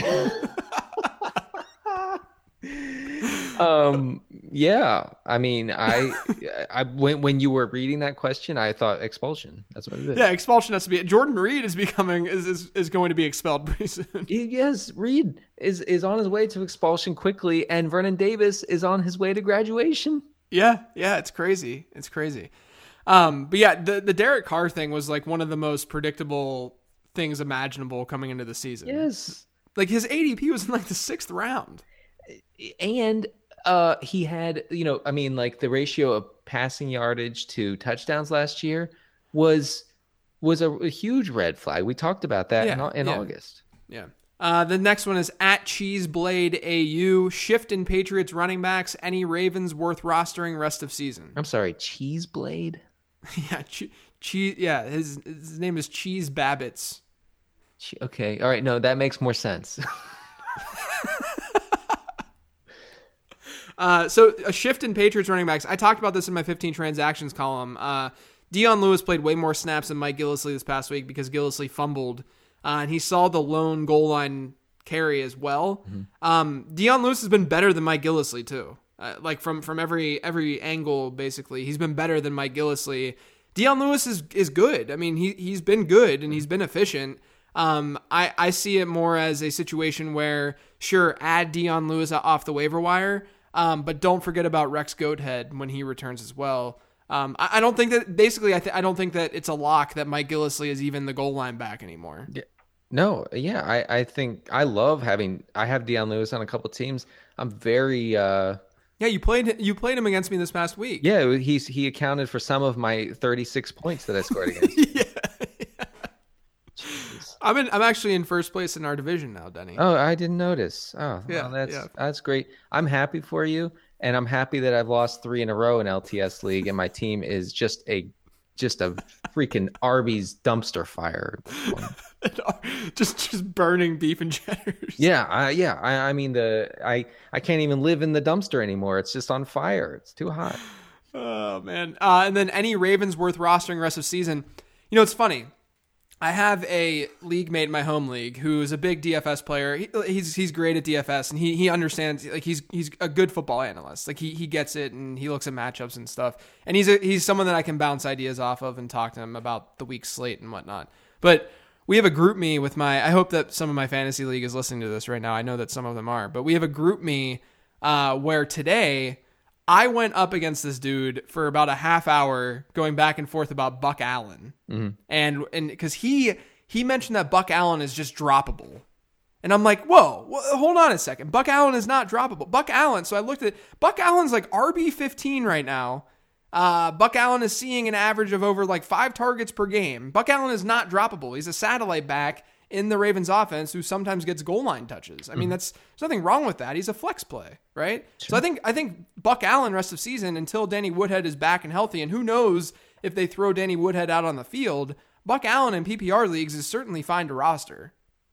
Yeah. I mean, I when you were reading that question, I thought expulsion. That's what it is. Yeah, expulsion has to be. Jordan Reed is going to be expelled pretty soon. Yes, Reed is on his way to expulsion quickly, and Vernon Davis is on his way to graduation. Yeah, it's crazy. It's crazy. But yeah, the Derek Carr thing was like one of the most predictable things imaginable coming into the season. Yes. Like his ADP was in like the 6th round. And he had, like the ratio of passing yardage to touchdowns last year was a huge red flag. We talked about that in August. Yeah. The next one is @CheeseBladeAU. Shift in Patriots running backs. Any Ravens worth rostering rest of season? I'm sorry, Cheeseblade? Yeah, Cheese. Yeah, his name is Cheese Babbitts. Okay, all right. No, that makes more sense. So a shift in Patriots running backs. I talked about this in my 15 transactions column. Dion Lewis played way more snaps than Mike Gillislee this past week because Gillislee fumbled, and he saw the lone goal line carry as well. Mm-hmm. Dion Lewis has been better than Mike Gillislee too. Like from every angle, basically, he's been better than Mike Gillislee. Dion Lewis is good. I mean, he's been good and he's been efficient. I see it more as a situation where, sure, add Dion Lewis off the waiver wire, but don't forget about Rex Goathead when he returns as well. I don't think that basically. I don't think that it's a lock that Mike Gillislee is even the goal line back anymore. Yeah. No, yeah, I think I love I have Dion Lewis on a couple teams. I'm very. Yeah, you played him against me this past week. Yeah, he accounted for some of my 36 points that I scored against you. Yeah. I'm actually in first place in our division now, Denny. Oh, I didn't notice. Oh, yeah, well, that's great. I'm happy for you, and I'm happy that I've lost 3 in a row in LTS League, and my team is just a freaking Arby's dumpster fire. just burning beef and cheddars. Yeah, I mean I can't even live in the dumpster anymore. It's just on fire. It's too hot. Oh man. And then any Ravens worth rostering rest of season. You know, it's funny. I have a league mate in my home league who's a big DFS player. He's great at DFS, and he understands. Like he's a good football analyst. Like he gets it, and he looks at matchups and stuff. And he's someone that I can bounce ideas off of and talk to him about the week's slate and whatnot. But we have a group me with I hope that some of my fantasy league is listening to this right now. I know that some of them are, but we have a group me where today I went up against this dude for about a half hour going back and forth about Buck Allen. Mm-hmm. And because he mentioned that Buck Allen is just droppable. And I'm like, whoa, hold on a second. Buck Allen is not droppable. Buck Allen. So I looked at Buck Allen's like RB15 right now. Buck Allen is seeing an average of over like 5 targets per game. Buck Allen is not droppable. He's a satellite back in the Ravens offense who sometimes gets goal line touches. I mean, there's nothing wrong with that. He's a flex play, right? Sure. So I think Buck Allen rest of season until Danny Woodhead is back and healthy, and who knows if they throw Danny Woodhead out on the field, Buck Allen in PPR leagues is certainly fine to roster.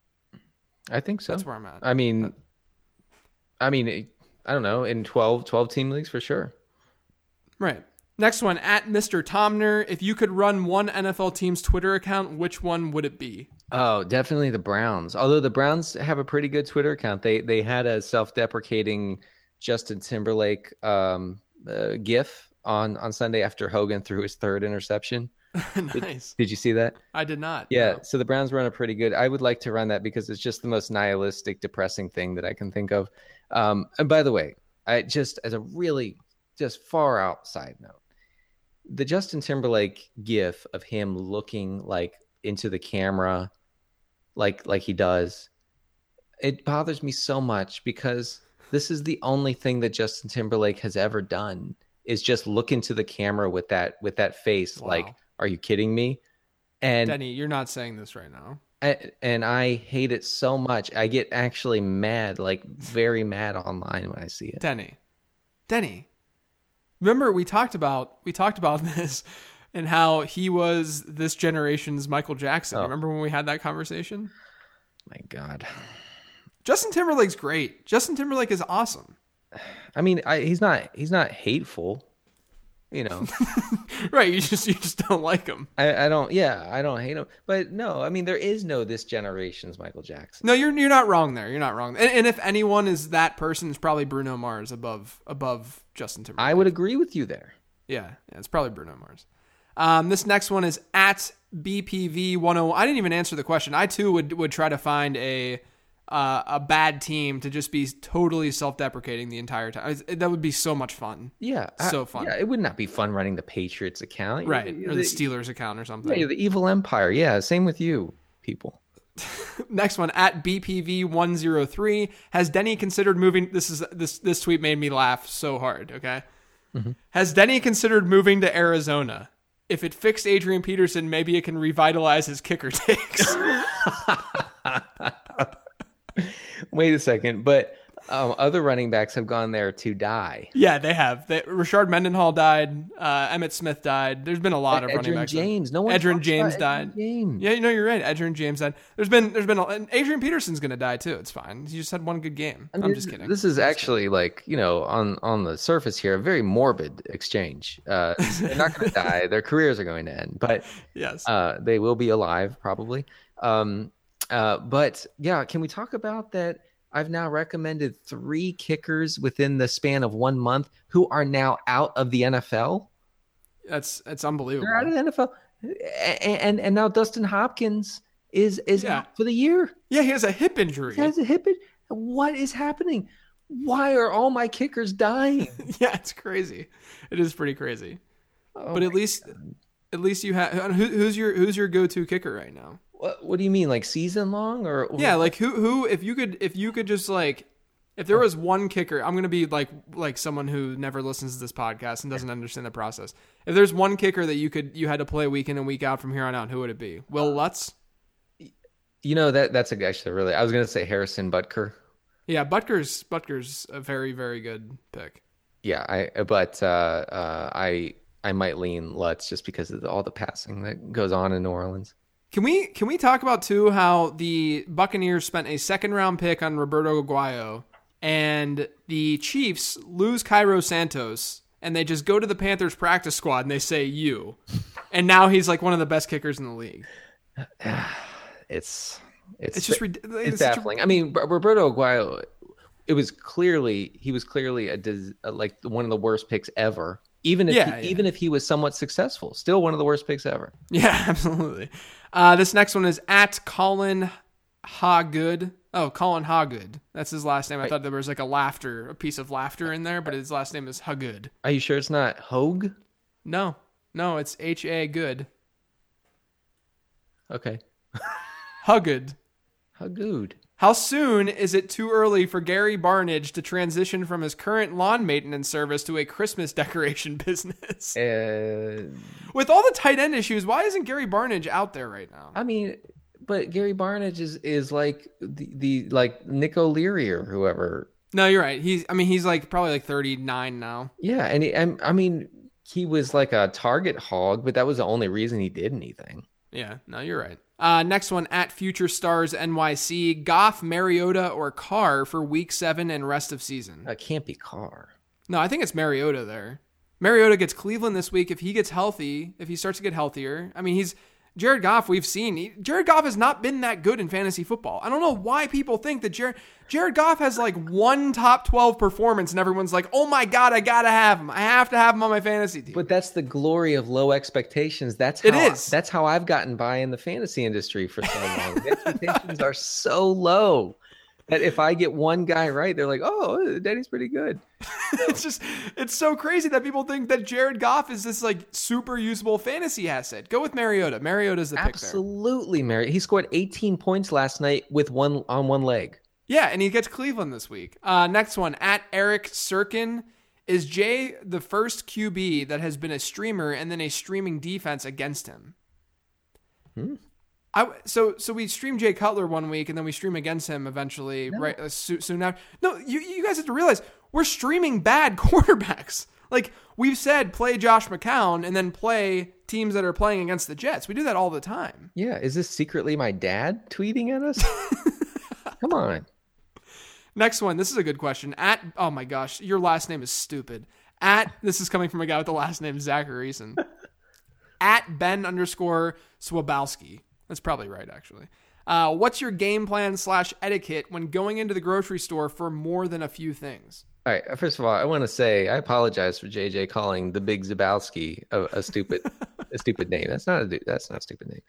I think so. That's where I'm at. I mean, I don't know, in 12 team leagues for sure. Right. Next one, @Mr. Tomner. If you could run one NFL team's Twitter account, which one would it be? Oh, definitely the Browns. Although the Browns have a pretty good Twitter account. They had a self-deprecating Justin Timberlake GIF on Sunday after Hogan threw his 3rd interception. Nice. Did you see that? I did not. Yeah, no. So the Browns run a pretty good. I would like to run that because it's just the most nihilistic, depressing thing that I can think of. And by the way, as a really just far out side note, the Justin Timberlake GIF of him looking like into the camera, like he does, it bothers me so much because this is the only thing that Justin Timberlake has ever done, is just look into the camera with that face, Wow. like, are you kidding me? And Denny, you're not saying this right now. and I hate it so much. I get actually mad, like very mad online when I see it. Denny. Remember we talked about this and how he was this generation's Michael Jackson. Oh. Remember when we had that conversation? My God. Justin Timberlake's great. Justin Timberlake is awesome. I mean, he's not hateful, you know. Right, you just don't like him. I don't hate him. But no, I mean, there is no this generation's Michael Jackson. No, you're not wrong there. You're not wrong. And if anyone is that person, it's probably Bruno Mars above Justin Timberlake. I would agree with you there. Yeah, it's probably Bruno Mars. This next one is at BPV10. I didn't even answer the question. I too would try to find a bad team to just be totally self-deprecating the entire time. That would be so much fun. Yeah, so fun. Yeah, it would not be fun running the Patriots account, Right? Or the Steelers account or something. Yeah, the evil empire. Yeah, same with you people. Next one at BPV103. Has Denny considered moving? This tweet made me laugh so hard. Okay. Mm-hmm. Has Denny considered moving to Arizona? If it fixed Adrian Peterson, maybe it can revitalize his kicker takes. Wait a second, but other running backs have gone there to die. Yeah, they have. Rashard Mendenhall died. Emmitt Smith died. There's been a lot of running backs. James. No one. Edgerrin James died. James. Yeah, you're right. Edgerrin James died. There's been and Adrian Peterson's gonna die too. It's fine. He just had one good game. I mean, I'm just kidding. This is actually like, you know, on the surface here, a very morbid exchange. They're not going to die. Their careers are going to end, but yes, they will be alive probably. But yeah, can we talk about that? I've now recommended 3 kickers within the span of 1 month who are now out of the NFL. That's unbelievable. They're out of the NFL, and now Dustin Hopkins is out for the year. Yeah, he has a hip injury. He has a hip injury. What is happening? Why are all my kickers dying? Yeah, it's crazy. It is pretty crazy. Oh, but at least you have who's your go-to kicker right now? What do you mean, like season long or? Yeah, like who if you could just like, if there was one kicker, I'm gonna be like someone who never listens to this podcast and doesn't understand the process. If there's one kicker that you had to play week in and week out from here on out, who would it be? Will Lutz? You know that's actually really. I was gonna say Harrison Butker. Yeah, Butker's a very, very good pick. Yeah, I might lean Lutz just because of all the passing that goes on in New Orleans. Can we talk about too how the Buccaneers spent a 2nd-round pick on Roberto Aguayo, and the Chiefs lose Cairo Santos, and they just go to the Panthers practice squad and they say you, and now he's like one of the best kickers in the league. It's baffling. I mean, Roberto Aguayo, he was clearly like one of the worst picks ever. Even if he was somewhat successful, still one of the worst picks ever. Yeah, absolutely. This next one is at Colin Hagood. Oh, Colin Hagood. That's his last name. I thought there was like a piece of laughter in there, but his last name is Hagood. Are you sure it's not Hogue? No, it's H-A good. Okay. Hagood. Hagood. How soon is it too early for Gary Barnidge to transition from his current lawn maintenance service to a Christmas decoration business? With all the tight end issues, why isn't Gary Barnidge out there right now? I mean, but Gary Barnidge is like the like Nick O'Leary or whoever. No, you're right. He's like probably like 39 now. Yeah, and he was like a target hog, but that was the only reason he did anything. Yeah, no, you're right. Next one at Future Stars NYC. Goff, Mariota, or Carr for Week 7 and rest of season. That can't be Carr. No, I think it's Mariota there. Mariota gets Cleveland this week. If he gets healthy, if he starts to get healthier. I mean, Jared Goff, we've seen. Jared Goff has not been that good in fantasy football. I don't know why people think that Jared Goff has like one top 12 performance and everyone's like, oh my God, I got to have him. I have to have him on my fantasy team. But that's the glory of low expectations. That's how I've gotten by in the fantasy industry for so long. The expectations are so low that if I get one guy right, they're like, oh, Denny's pretty good. It's so crazy that people think that Jared Goff is this like super usable fantasy asset. Go with Mariota. Mariota's the pick there. Absolutely, Mariota. He scored 18 points last night with one leg. Yeah, and he gets Cleveland this week. Next one, at Eric Sirkin. Is Jay the first QB that has been a streamer and then a streaming defense against him? So we stream Jay Cutler one week and then we stream against him eventually, right? Soon now. No, you guys have to realize we're streaming bad quarterbacks. Like we've said, play Josh McCown and then play teams that are playing against the Jets. We do that all the time. Yeah. Is this secretly my dad tweeting at us? Come on. Next one. This is a good question. Oh my gosh, your last name is stupid. This is coming from a guy with the last name Zacharyson. @Ben_Swabowski. That's probably right, actually. What's your game plan / etiquette when going into the grocery store for more than a few things? All right. First of all, I want to say I apologize for JJ calling the Big Zabowski a stupid name. That's not a stupid name.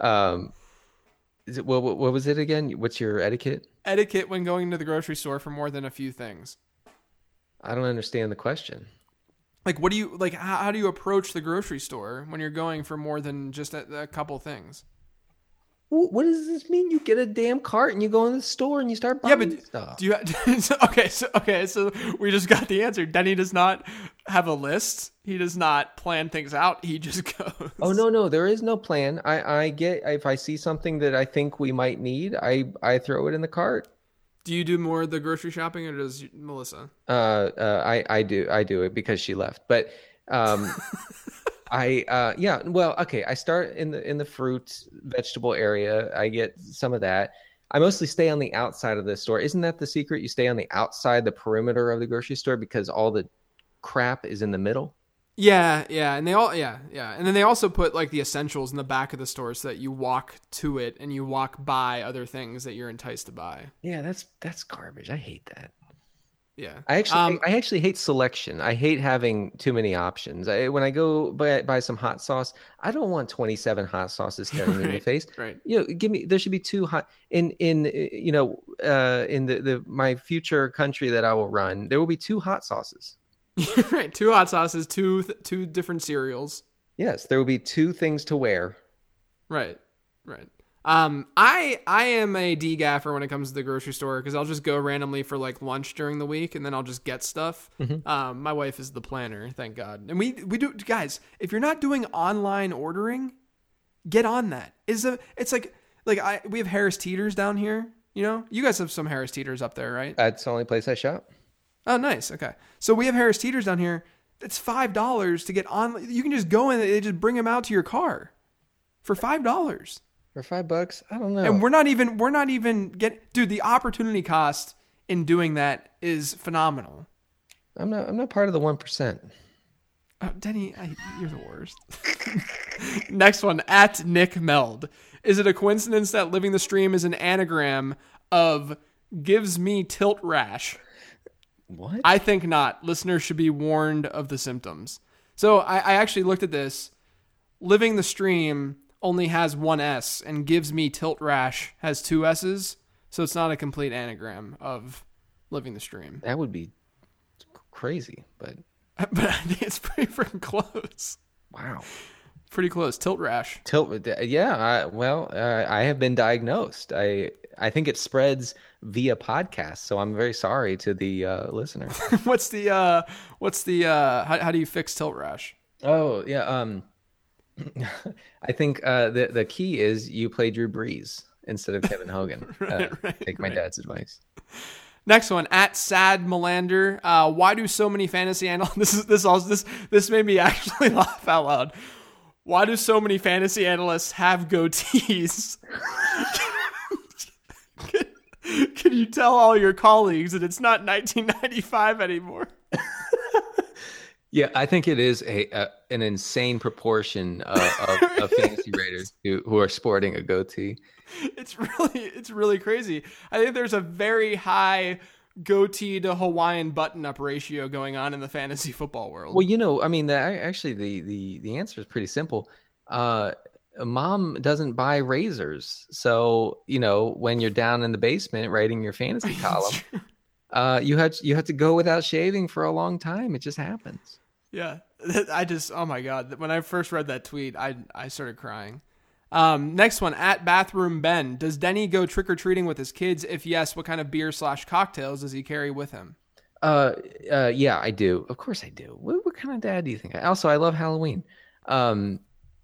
What was it again? What's your etiquette? Etiquette when going to the grocery store for more than a few things. I don't understand the question. Like, what do you like? How do you approach the grocery store when you're going for more than just a couple things? What does this mean? You get a damn cart and you go in the store and you start buying stuff. Do you? So we just got the answer. Denny does not have a list. He does not plan things out. He just goes. Oh no, there is no plan. I get if I see something that I think we might need, I throw it in the cart. Do you do more of the grocery shopping, or does Melissa? I do it because she left, but I start in the fruit vegetable area. I get some of that. I mostly stay on the outside of the store. Isn't that the secret? You stay on the outside, the perimeter of the grocery store because all the crap is in the middle. Yeah, and and then they also put like the essentials in the back of the store so that you walk to it and you walk by other things that you're enticed to buy. Yeah, that's garbage. I hate that. Yeah, I actually hate selection. I hate having too many options. When I go buy some hot sauce, I don't want 27 hot sauces staring me in the face. Right. There should be two hot in the my future country that I will run. There will be 2 hot sauces. Right, 2 hot sauces, two different cereals. Yes, there will be 2 things to wear. Right. I am a de-gaffer when it comes to the grocery store because I'll just go randomly for like lunch during the week and then I'll just get stuff. Mm-hmm. My wife is the planner, thank God. And we do, guys, if you're not doing online ordering, get on that. It's like we have Harris Teeters down here. You know, you guys have some Harris Teeters up there, right? That's the only place I shop. Oh, nice. Okay. So we have Harris Teeters down here. It's $5 to get on. You can just go in and they just bring them out to your car for $5. For $5? I don't know. And we're not even dude, the opportunity cost in doing that is phenomenal. I'm not part of the 1%. Oh, Denny, you're the worst. Next one, @NickMeld. Is it a coincidence that Living the Stream is an anagram of gives me tilt rash? What? I think not. Listeners should be warned of the symptoms. So I actually looked at this. Living the Stream only has 1 S and gives me tilt rash has 2 S's. So it's not a complete anagram of Living the Stream. That would be crazy, but I think it's pretty freaking close. Wow. Pretty close. Tilt rash. Yeah. I have been diagnosed. I think it spreads via podcast. So I'm very sorry to the listener. How do you fix tilt rash? Oh yeah. I think the key is you play Drew Brees instead of Kevin Hogan. Take my dad's advice. Next one, @SadMelander. Why do so many fantasy analysts? This made me actually laugh out loud. Why do so many fantasy analysts have goatees? Can you tell all your colleagues that it's not 1995 anymore? Yeah, I think it is an insane proportion of fantasy raiders who are sporting a goatee. It's really crazy. I think there's a very high goatee to Hawaiian button-up ratio going on in the fantasy football world. Well, I mean, actually, the answer is pretty simple. Mom doesn't buy razors, so when you're down in the basement writing your fantasy column, you have to go without shaving for a long time. It just happens. Yeah, oh my God, when I first read that tweet, I started crying. Next one, @BathroomBen. Does Denny go trick-or-treating with his kids? If yes, what kind of beer / cocktails does he carry with him? Yeah, I do. Of course I do. What kind of dad do you think? I love Halloween. Um,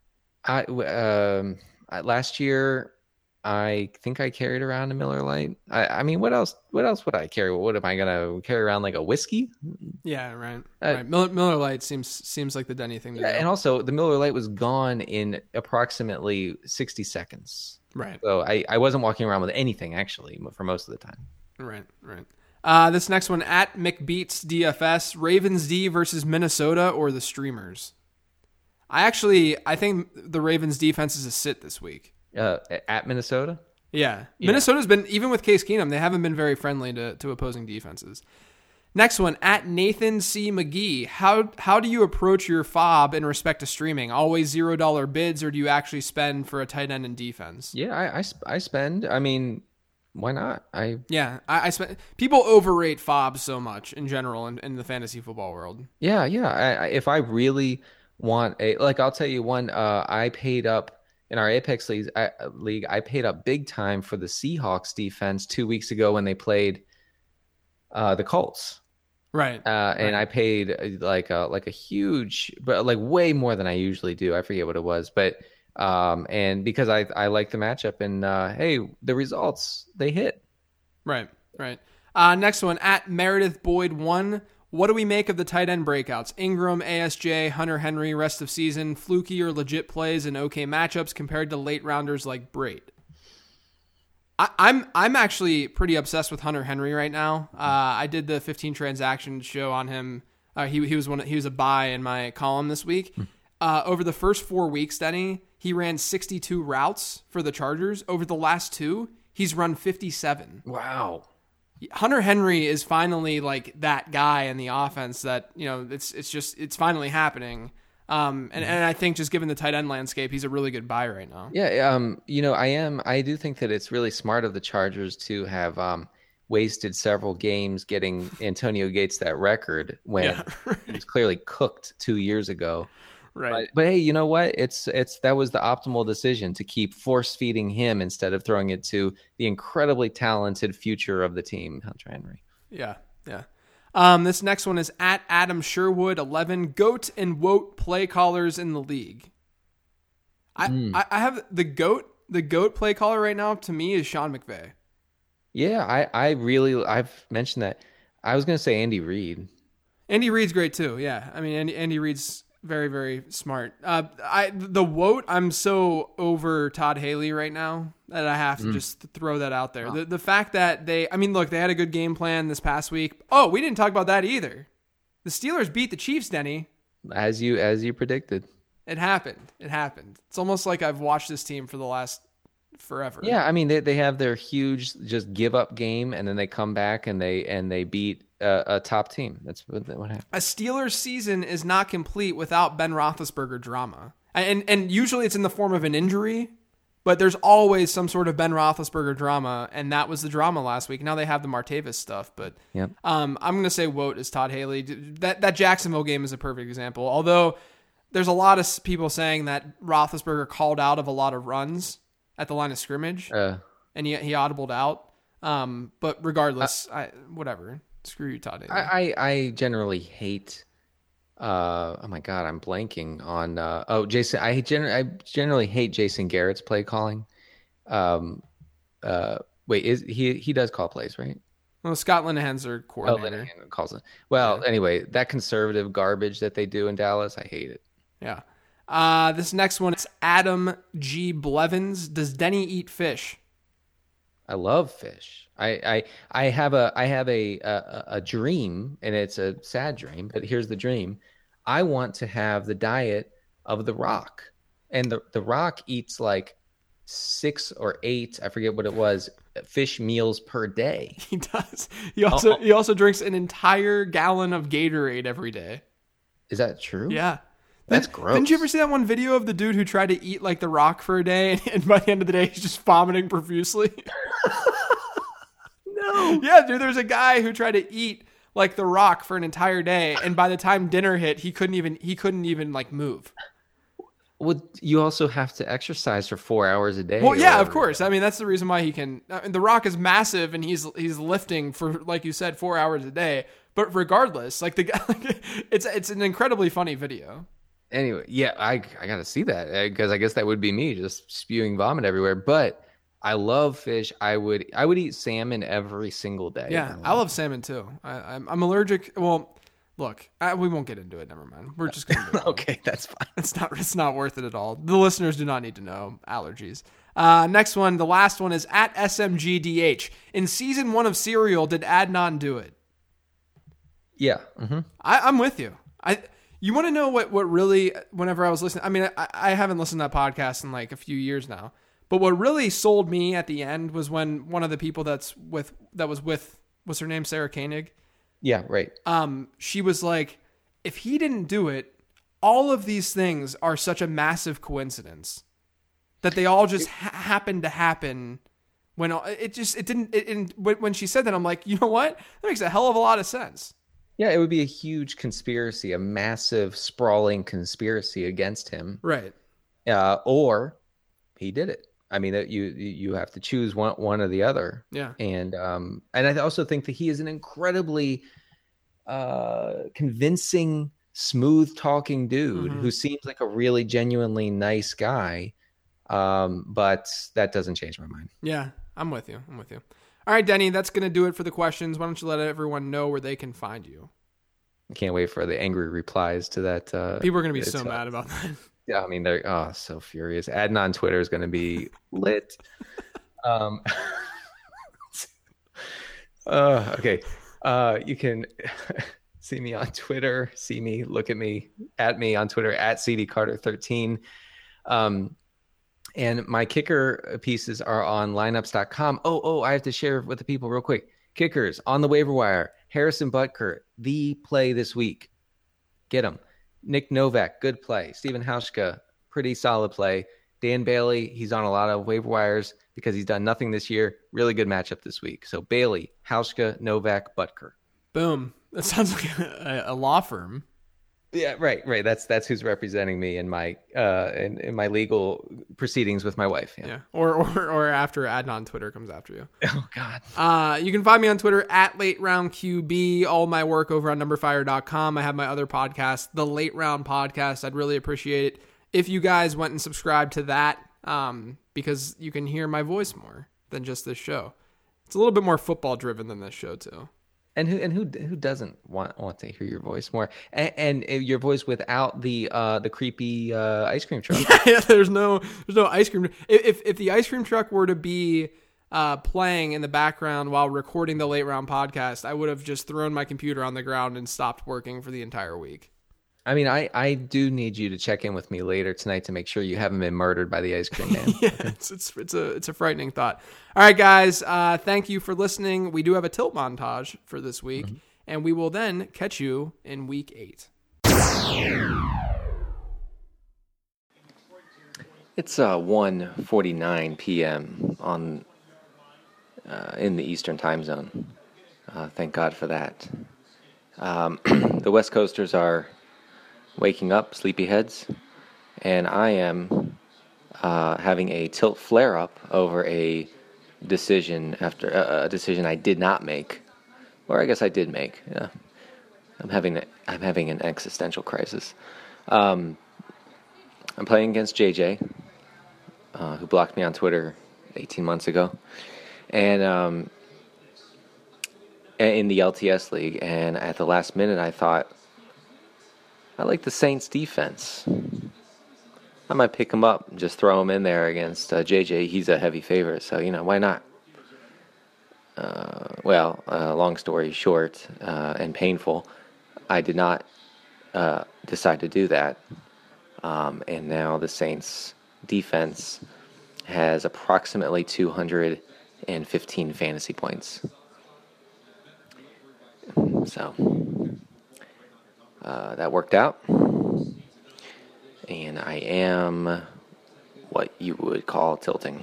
last year, I think I carried around a Miller Lite. I mean, what else? What else would I carry? What am I gonna carry around, like a whiskey? Yeah, right. Right. Miller Lite seems like the Denny thing to do. And also the Miller Lite was gone in approximately 60 seconds. Right. So I wasn't walking around with anything actually for most of the time. Right. This next one at McBeats DFS, Ravens D versus Minnesota or the Streamers. I think the Ravens defense is a sit this week. At Minnesota? Yeah. Minnesota's been, even with Case Keenum, they haven't been very friendly to opposing defenses. Next one, at Nathan C. McGee. How do you approach your FOB in respect to streaming? Always $0 bids, or do you actually spend for a tight end in defense? Yeah, I spend. I mean, why not? I spend. People overrate FOB so much in general in the fantasy football world. Yeah. If I really want I'll tell you one, I paid up in our Apex league. I paid up big time for the Seahawks defense 2 weeks ago when they played the Colts. Right. And I paid like a huge, but like way more than I usually do. I forget what it was, but and because I like the matchup, and hey, the results, they hit. Right. Next one, at Meredith Boyd 1. What do we make of the tight end breakouts? Ingram, ASJ, Hunter Henry, rest of season, fluky or legit plays and okay matchups compared to late rounders like Brate? I'm actually pretty obsessed with Hunter Henry right now. I did the 15 transaction show on him. He was a buy in my column this week. Over the first 4 weeks, Denny, he ran 62 routes for the Chargers. Over the last 2, he's run 57. Wow. Hunter Henry is finally like that guy in the offense that, it's finally happening. And I think just given the tight end landscape, he's a really good buy right now. Yeah. I do think that it's really smart of the Chargers to have wasted several games getting Antonio Gates that record when he was clearly cooked 2 years ago. Right. But hey, you know what? That was the optimal decision to keep force feeding him instead of throwing it to the incredibly talented future of the team, Hunter Henry. Yeah. This next one is at Adam Sherwood 11. GOAT and WOAT play callers in the league. I have the GOAT play caller right now to me is Sean McVay. Yeah, I've mentioned that. I was going to say Andy Reid. Andy Reid's great too. Yeah. I mean, Andy Reid's very, very smart. The WOAT, I'm so over Todd Haley right now that I have to just throw that out there. The fact that they had a good game plan this past week. Oh, we didn't talk about that either. The Steelers beat the Chiefs, Denny. As you predicted. It happened. It's almost like I've watched this team for the last forever. Yeah, I mean they have their huge just give up game, and then they come back and they beat a top team. That's what happened. A Steelers season is not complete without Ben Roethlisberger drama, and usually it's in the form of an injury, but there's always some sort of Ben Roethlisberger drama, and that was the drama last week. Now they have the Martavis stuff, but yep. I'm gonna say WOAT is Todd Haley. That Jacksonville game is a perfect example. Although there's a lot of people saying that Roethlisberger called out of a lot of runs at the line of scrimmage, and he audibled out. But regardless, whatever. Screw you, Todd Haley. I generally hate. Oh my God, I'm blanking on. Jason. I generally hate Jason Garrett's play calling. Wait, he does call plays, right? Well, Scott Linehan's their coordinator. Linehan calls it. Well, anyway, that conservative garbage that they do in Dallas, I hate it. Yeah. This next one is Adam G. Blevins. Does Denny eat fish? I love fish. I have a dream, and it's a sad dream, but here's the dream. I want to have the diet of The Rock, and the Rock eats like 6 or 8, I forget what it was, fish meals per day. He does. He also drinks an entire gallon of Gatorade every day. Is that true? Yeah. That's gross. Didn't you ever see that one video of the dude who tried to eat like The Rock for a day, and by the end of the day, he's just vomiting profusely? No. Yeah, dude, there's a guy who tried to eat like The Rock for an entire day, and by the time dinner hit, he couldn't even like move. Well, you also have to exercise for 4 hours a day. Well, yeah, of course. I mean, that's the reason why he can. The Rock is massive, and he's lifting for, like you said, 4 hours a day. But regardless, like the guy, it's an incredibly funny video. Anyway, yeah, I got to see that because I guess that would be me just spewing vomit everywhere. But I love fish. I would eat salmon every single day. Yeah, I love salmon too. I'm allergic. Well, look, we won't get into it. Never mind. We're just going to Okay, that's fine. It's not worth it at all. The listeners do not need to know allergies. Next one, the last one is at SMGDH. In season 1 of Serial, did Adnan do it? Yeah. Mm-hmm. I'm with you. You want to know what really, whenever I was listening, I mean, I haven't listened to that podcast in like a few years now, but what really sold me at the end was when one of the people that was with, what's her name? Sarah Koenig. Yeah. Right. She was like, if he didn't do it, all of these things are such a massive coincidence that they all just happened to happen when when she said that, I'm like, you know what? That makes a hell of a lot of sense. Yeah, it would be a huge conspiracy, a massive, sprawling conspiracy against him. Right. Or he did it. I mean, you have to choose one or the other. Yeah. And I also think that he is an incredibly convincing, smooth-talking dude who seems like a really genuinely nice guy. But that doesn't change my mind. Yeah, I'm with you. All right, Denny, that's going to do it for the questions. Why don't you let everyone know where they can find you? I can't wait for the angry replies to that. People are going to be so mad about that. Yeah, I mean, they're so furious. Adnan on Twitter is going to be lit. Okay. You can see me on Twitter. Look at me, on Twitter, at CDCarter13. And my kicker pieces are on lineups.com. Oh, I have to share with the people real quick. Kickers on the waiver wire. Harrison Butker, the play this week. Get him. Nick Novak, good play. Steven Hauschka, pretty solid play. Dan Bailey, he's on a lot of waiver wires because he's done nothing this year. Really good matchup this week. So Bailey, Hauschka, Novak, Butker. Boom. That sounds like a law firm. Yeah, right. That's who's representing me in my in my legal proceedings with my wife. Yeah. Or after Adnan Twitter comes after you. Oh God. You can find me on Twitter at Late Round QB. All my work over on numberfire.com. I have my other podcast, the Late Round Podcast. I'd really appreciate it if you guys went and subscribed to that, because you can hear my voice more than just this show. It's a little bit more football driven than this show too. And who doesn't want to hear your voice more? And your voice without the creepy ice cream truck. Yeah, there's no ice cream. If the ice cream truck were to be playing in the background while recording the Late Round Podcast, I would have just thrown my computer on the ground and stopped working for the entire week. I mean, I do need you to check in with me later tonight to make sure you haven't been murdered by the ice cream man. Yeah, it's a frightening thought. All right, guys, thank you for listening. We do have a tilt montage for this week, and we will then catch you in week 8. It's 1:49 p.m. on in the Eastern Time Zone. Thank God for that. The West Coasters are waking up, sleepyheads, and I am having a tilt flare-up over a decision after a decision I did not make, or I guess I did make. Yeah, I'm having an existential crisis. I'm playing against JJ, who blocked me on Twitter 18 months ago, and in the LTS league. And at the last minute, I thought, I like the Saints defense. I might pick him up and just throw him in there against JJ. He's a heavy favorite, so, why not? Long story short and painful, I did not decide to do that. And now the Saints defense has approximately 215 fantasy points. So that worked out, and I am what you would call tilting.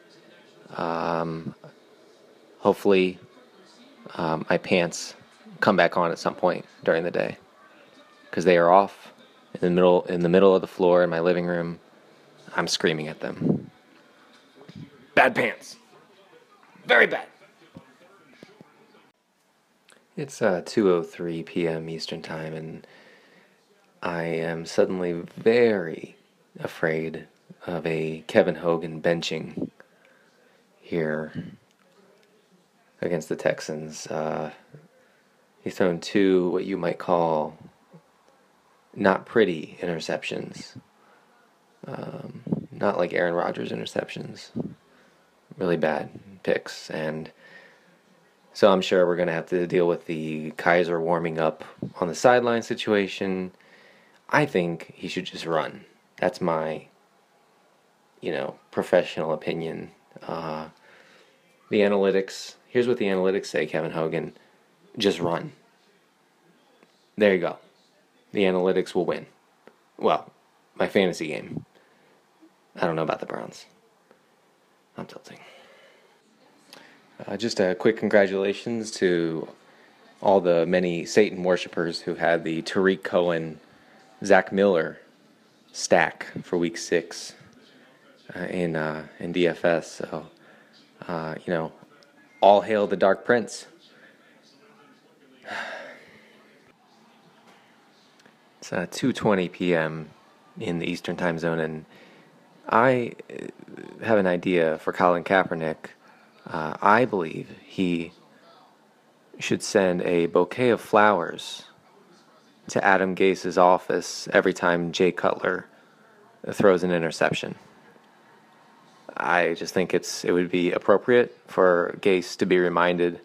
Hopefully, my pants come back on at some point during the day, because they are off in the middle of the floor in my living room. I'm screaming at them. Bad pants. Very bad. It's 2:03 p.m. Eastern Time, and I am suddenly very afraid of a Kevin Hogan benching here against the Texans. He's thrown two what you might call not pretty interceptions. Not like Aaron Rodgers interceptions. Really bad picks. And so I'm sure we're going to have to deal with the Kaiser warming up on the sideline situation. I think he should just run. That's my, professional opinion. The analytics, here's what the analytics say, Kevin Hogan. Just run. There you go. The analytics will win. Well, my fantasy game. I don't know about the Browns. I'm tilting. Just a quick congratulations to all the many Satan worshipers who had the Tariq Cohen, Zach Miller stack for Week 6 in DFS. So, all hail the Dark Prince. It's 2:20 p.m. in the Eastern Time Zone, and I have an idea for Colin Kaepernick. I believe he should send a bouquet of flowers to Adam Gase's office every time Jay Cutler throws an interception. I just think it would be appropriate for Gase to be reminded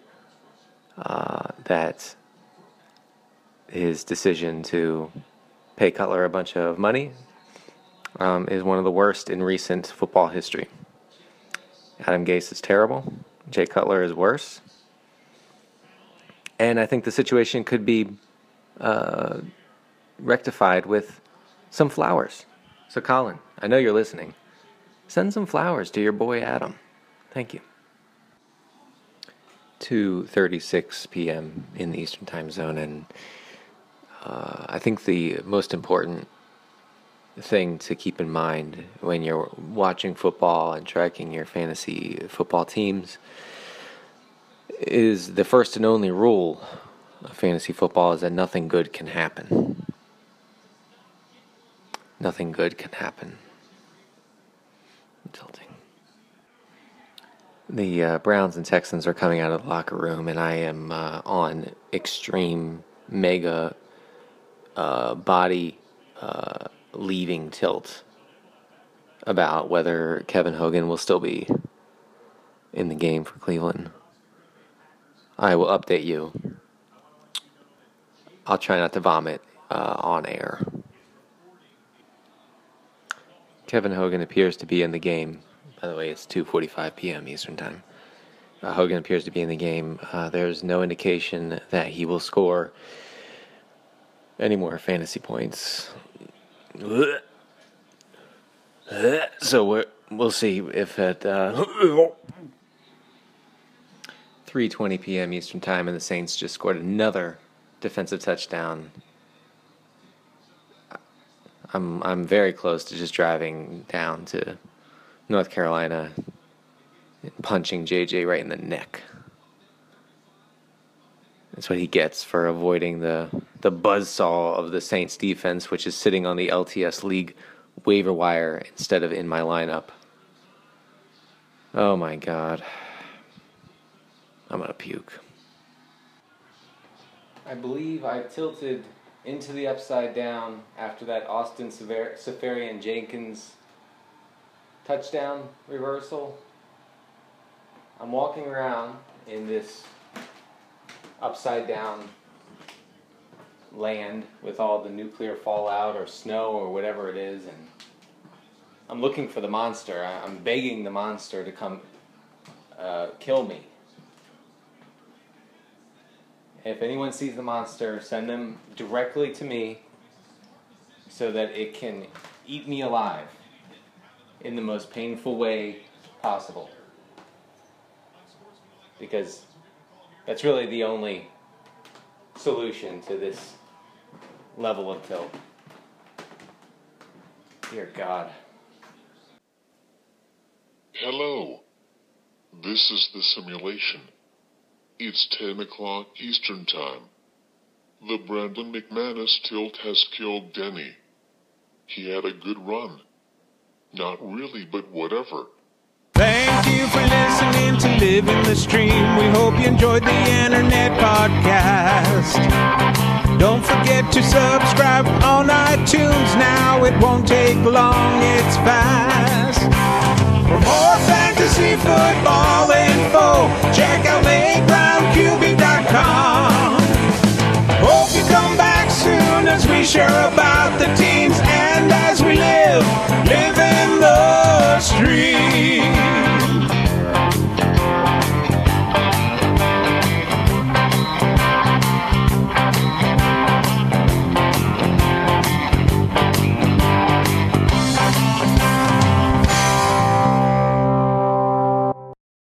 that his decision to pay Cutler a bunch of money is one of the worst in recent football history. Adam Gase is terrible. Jay Cutler is worse. And I think the situation could be rectified with some flowers. So, Colin, I know you're listening. Send some flowers to your boy Adam. Thank you. 2:36 p.m. in the Eastern Time Zone, and I think the most important thing to keep in mind when you're watching football and tracking your fantasy football teams is the first and only rule of fantasy football is that nothing good can happen. Nothing good can happen. I'm tilting. The Browns and Texans are coming out of the locker room, and I am on extreme mega body leaving tilt about whether Kevin Hogan will still be in the game for Cleveland. I will update you. I'll try not to vomit on air. Kevin Hogan appears to be in the game. By the way, it's 2:45 p.m. Eastern Time. Hogan appears to be in the game. There's no indication that he will score any more fantasy points. So we'll see if at 3:20 p.m. Eastern Time and the Saints just scored another defensive touchdown. I'm very close to just driving down to North Carolina and punching JJ right in the neck. That's what he gets for avoiding the buzzsaw of the Saints defense, which is sitting on the LTS League waiver wire instead of in my lineup. Oh my God. I'm gonna puke. I believe I tilted into the upside down after that Austin Seferian-Jenkins touchdown reversal. I'm walking around in this upside down land with all the nuclear fallout or snow or whatever it is, and I'm looking for the monster. I'm begging the monster to come kill me. If anyone sees the monster, send them directly to me so that it can eat me alive in the most painful way possible. Because that's really the only solution to this level of tilt. Dear God. Hello. This is the simulation. It's 10 o'clock Eastern Time. The Brandon McManus tilt has killed Denny. He had a good run. Not really, but whatever. Thank you for listening to Living the Stream. We hope you enjoyed the internet podcast. Don't forget to subscribe on iTunes now. It won't take long, it's fast. For more fantasy football info, check out LateRoundQB.com. Hope you come back soon as we share about the team.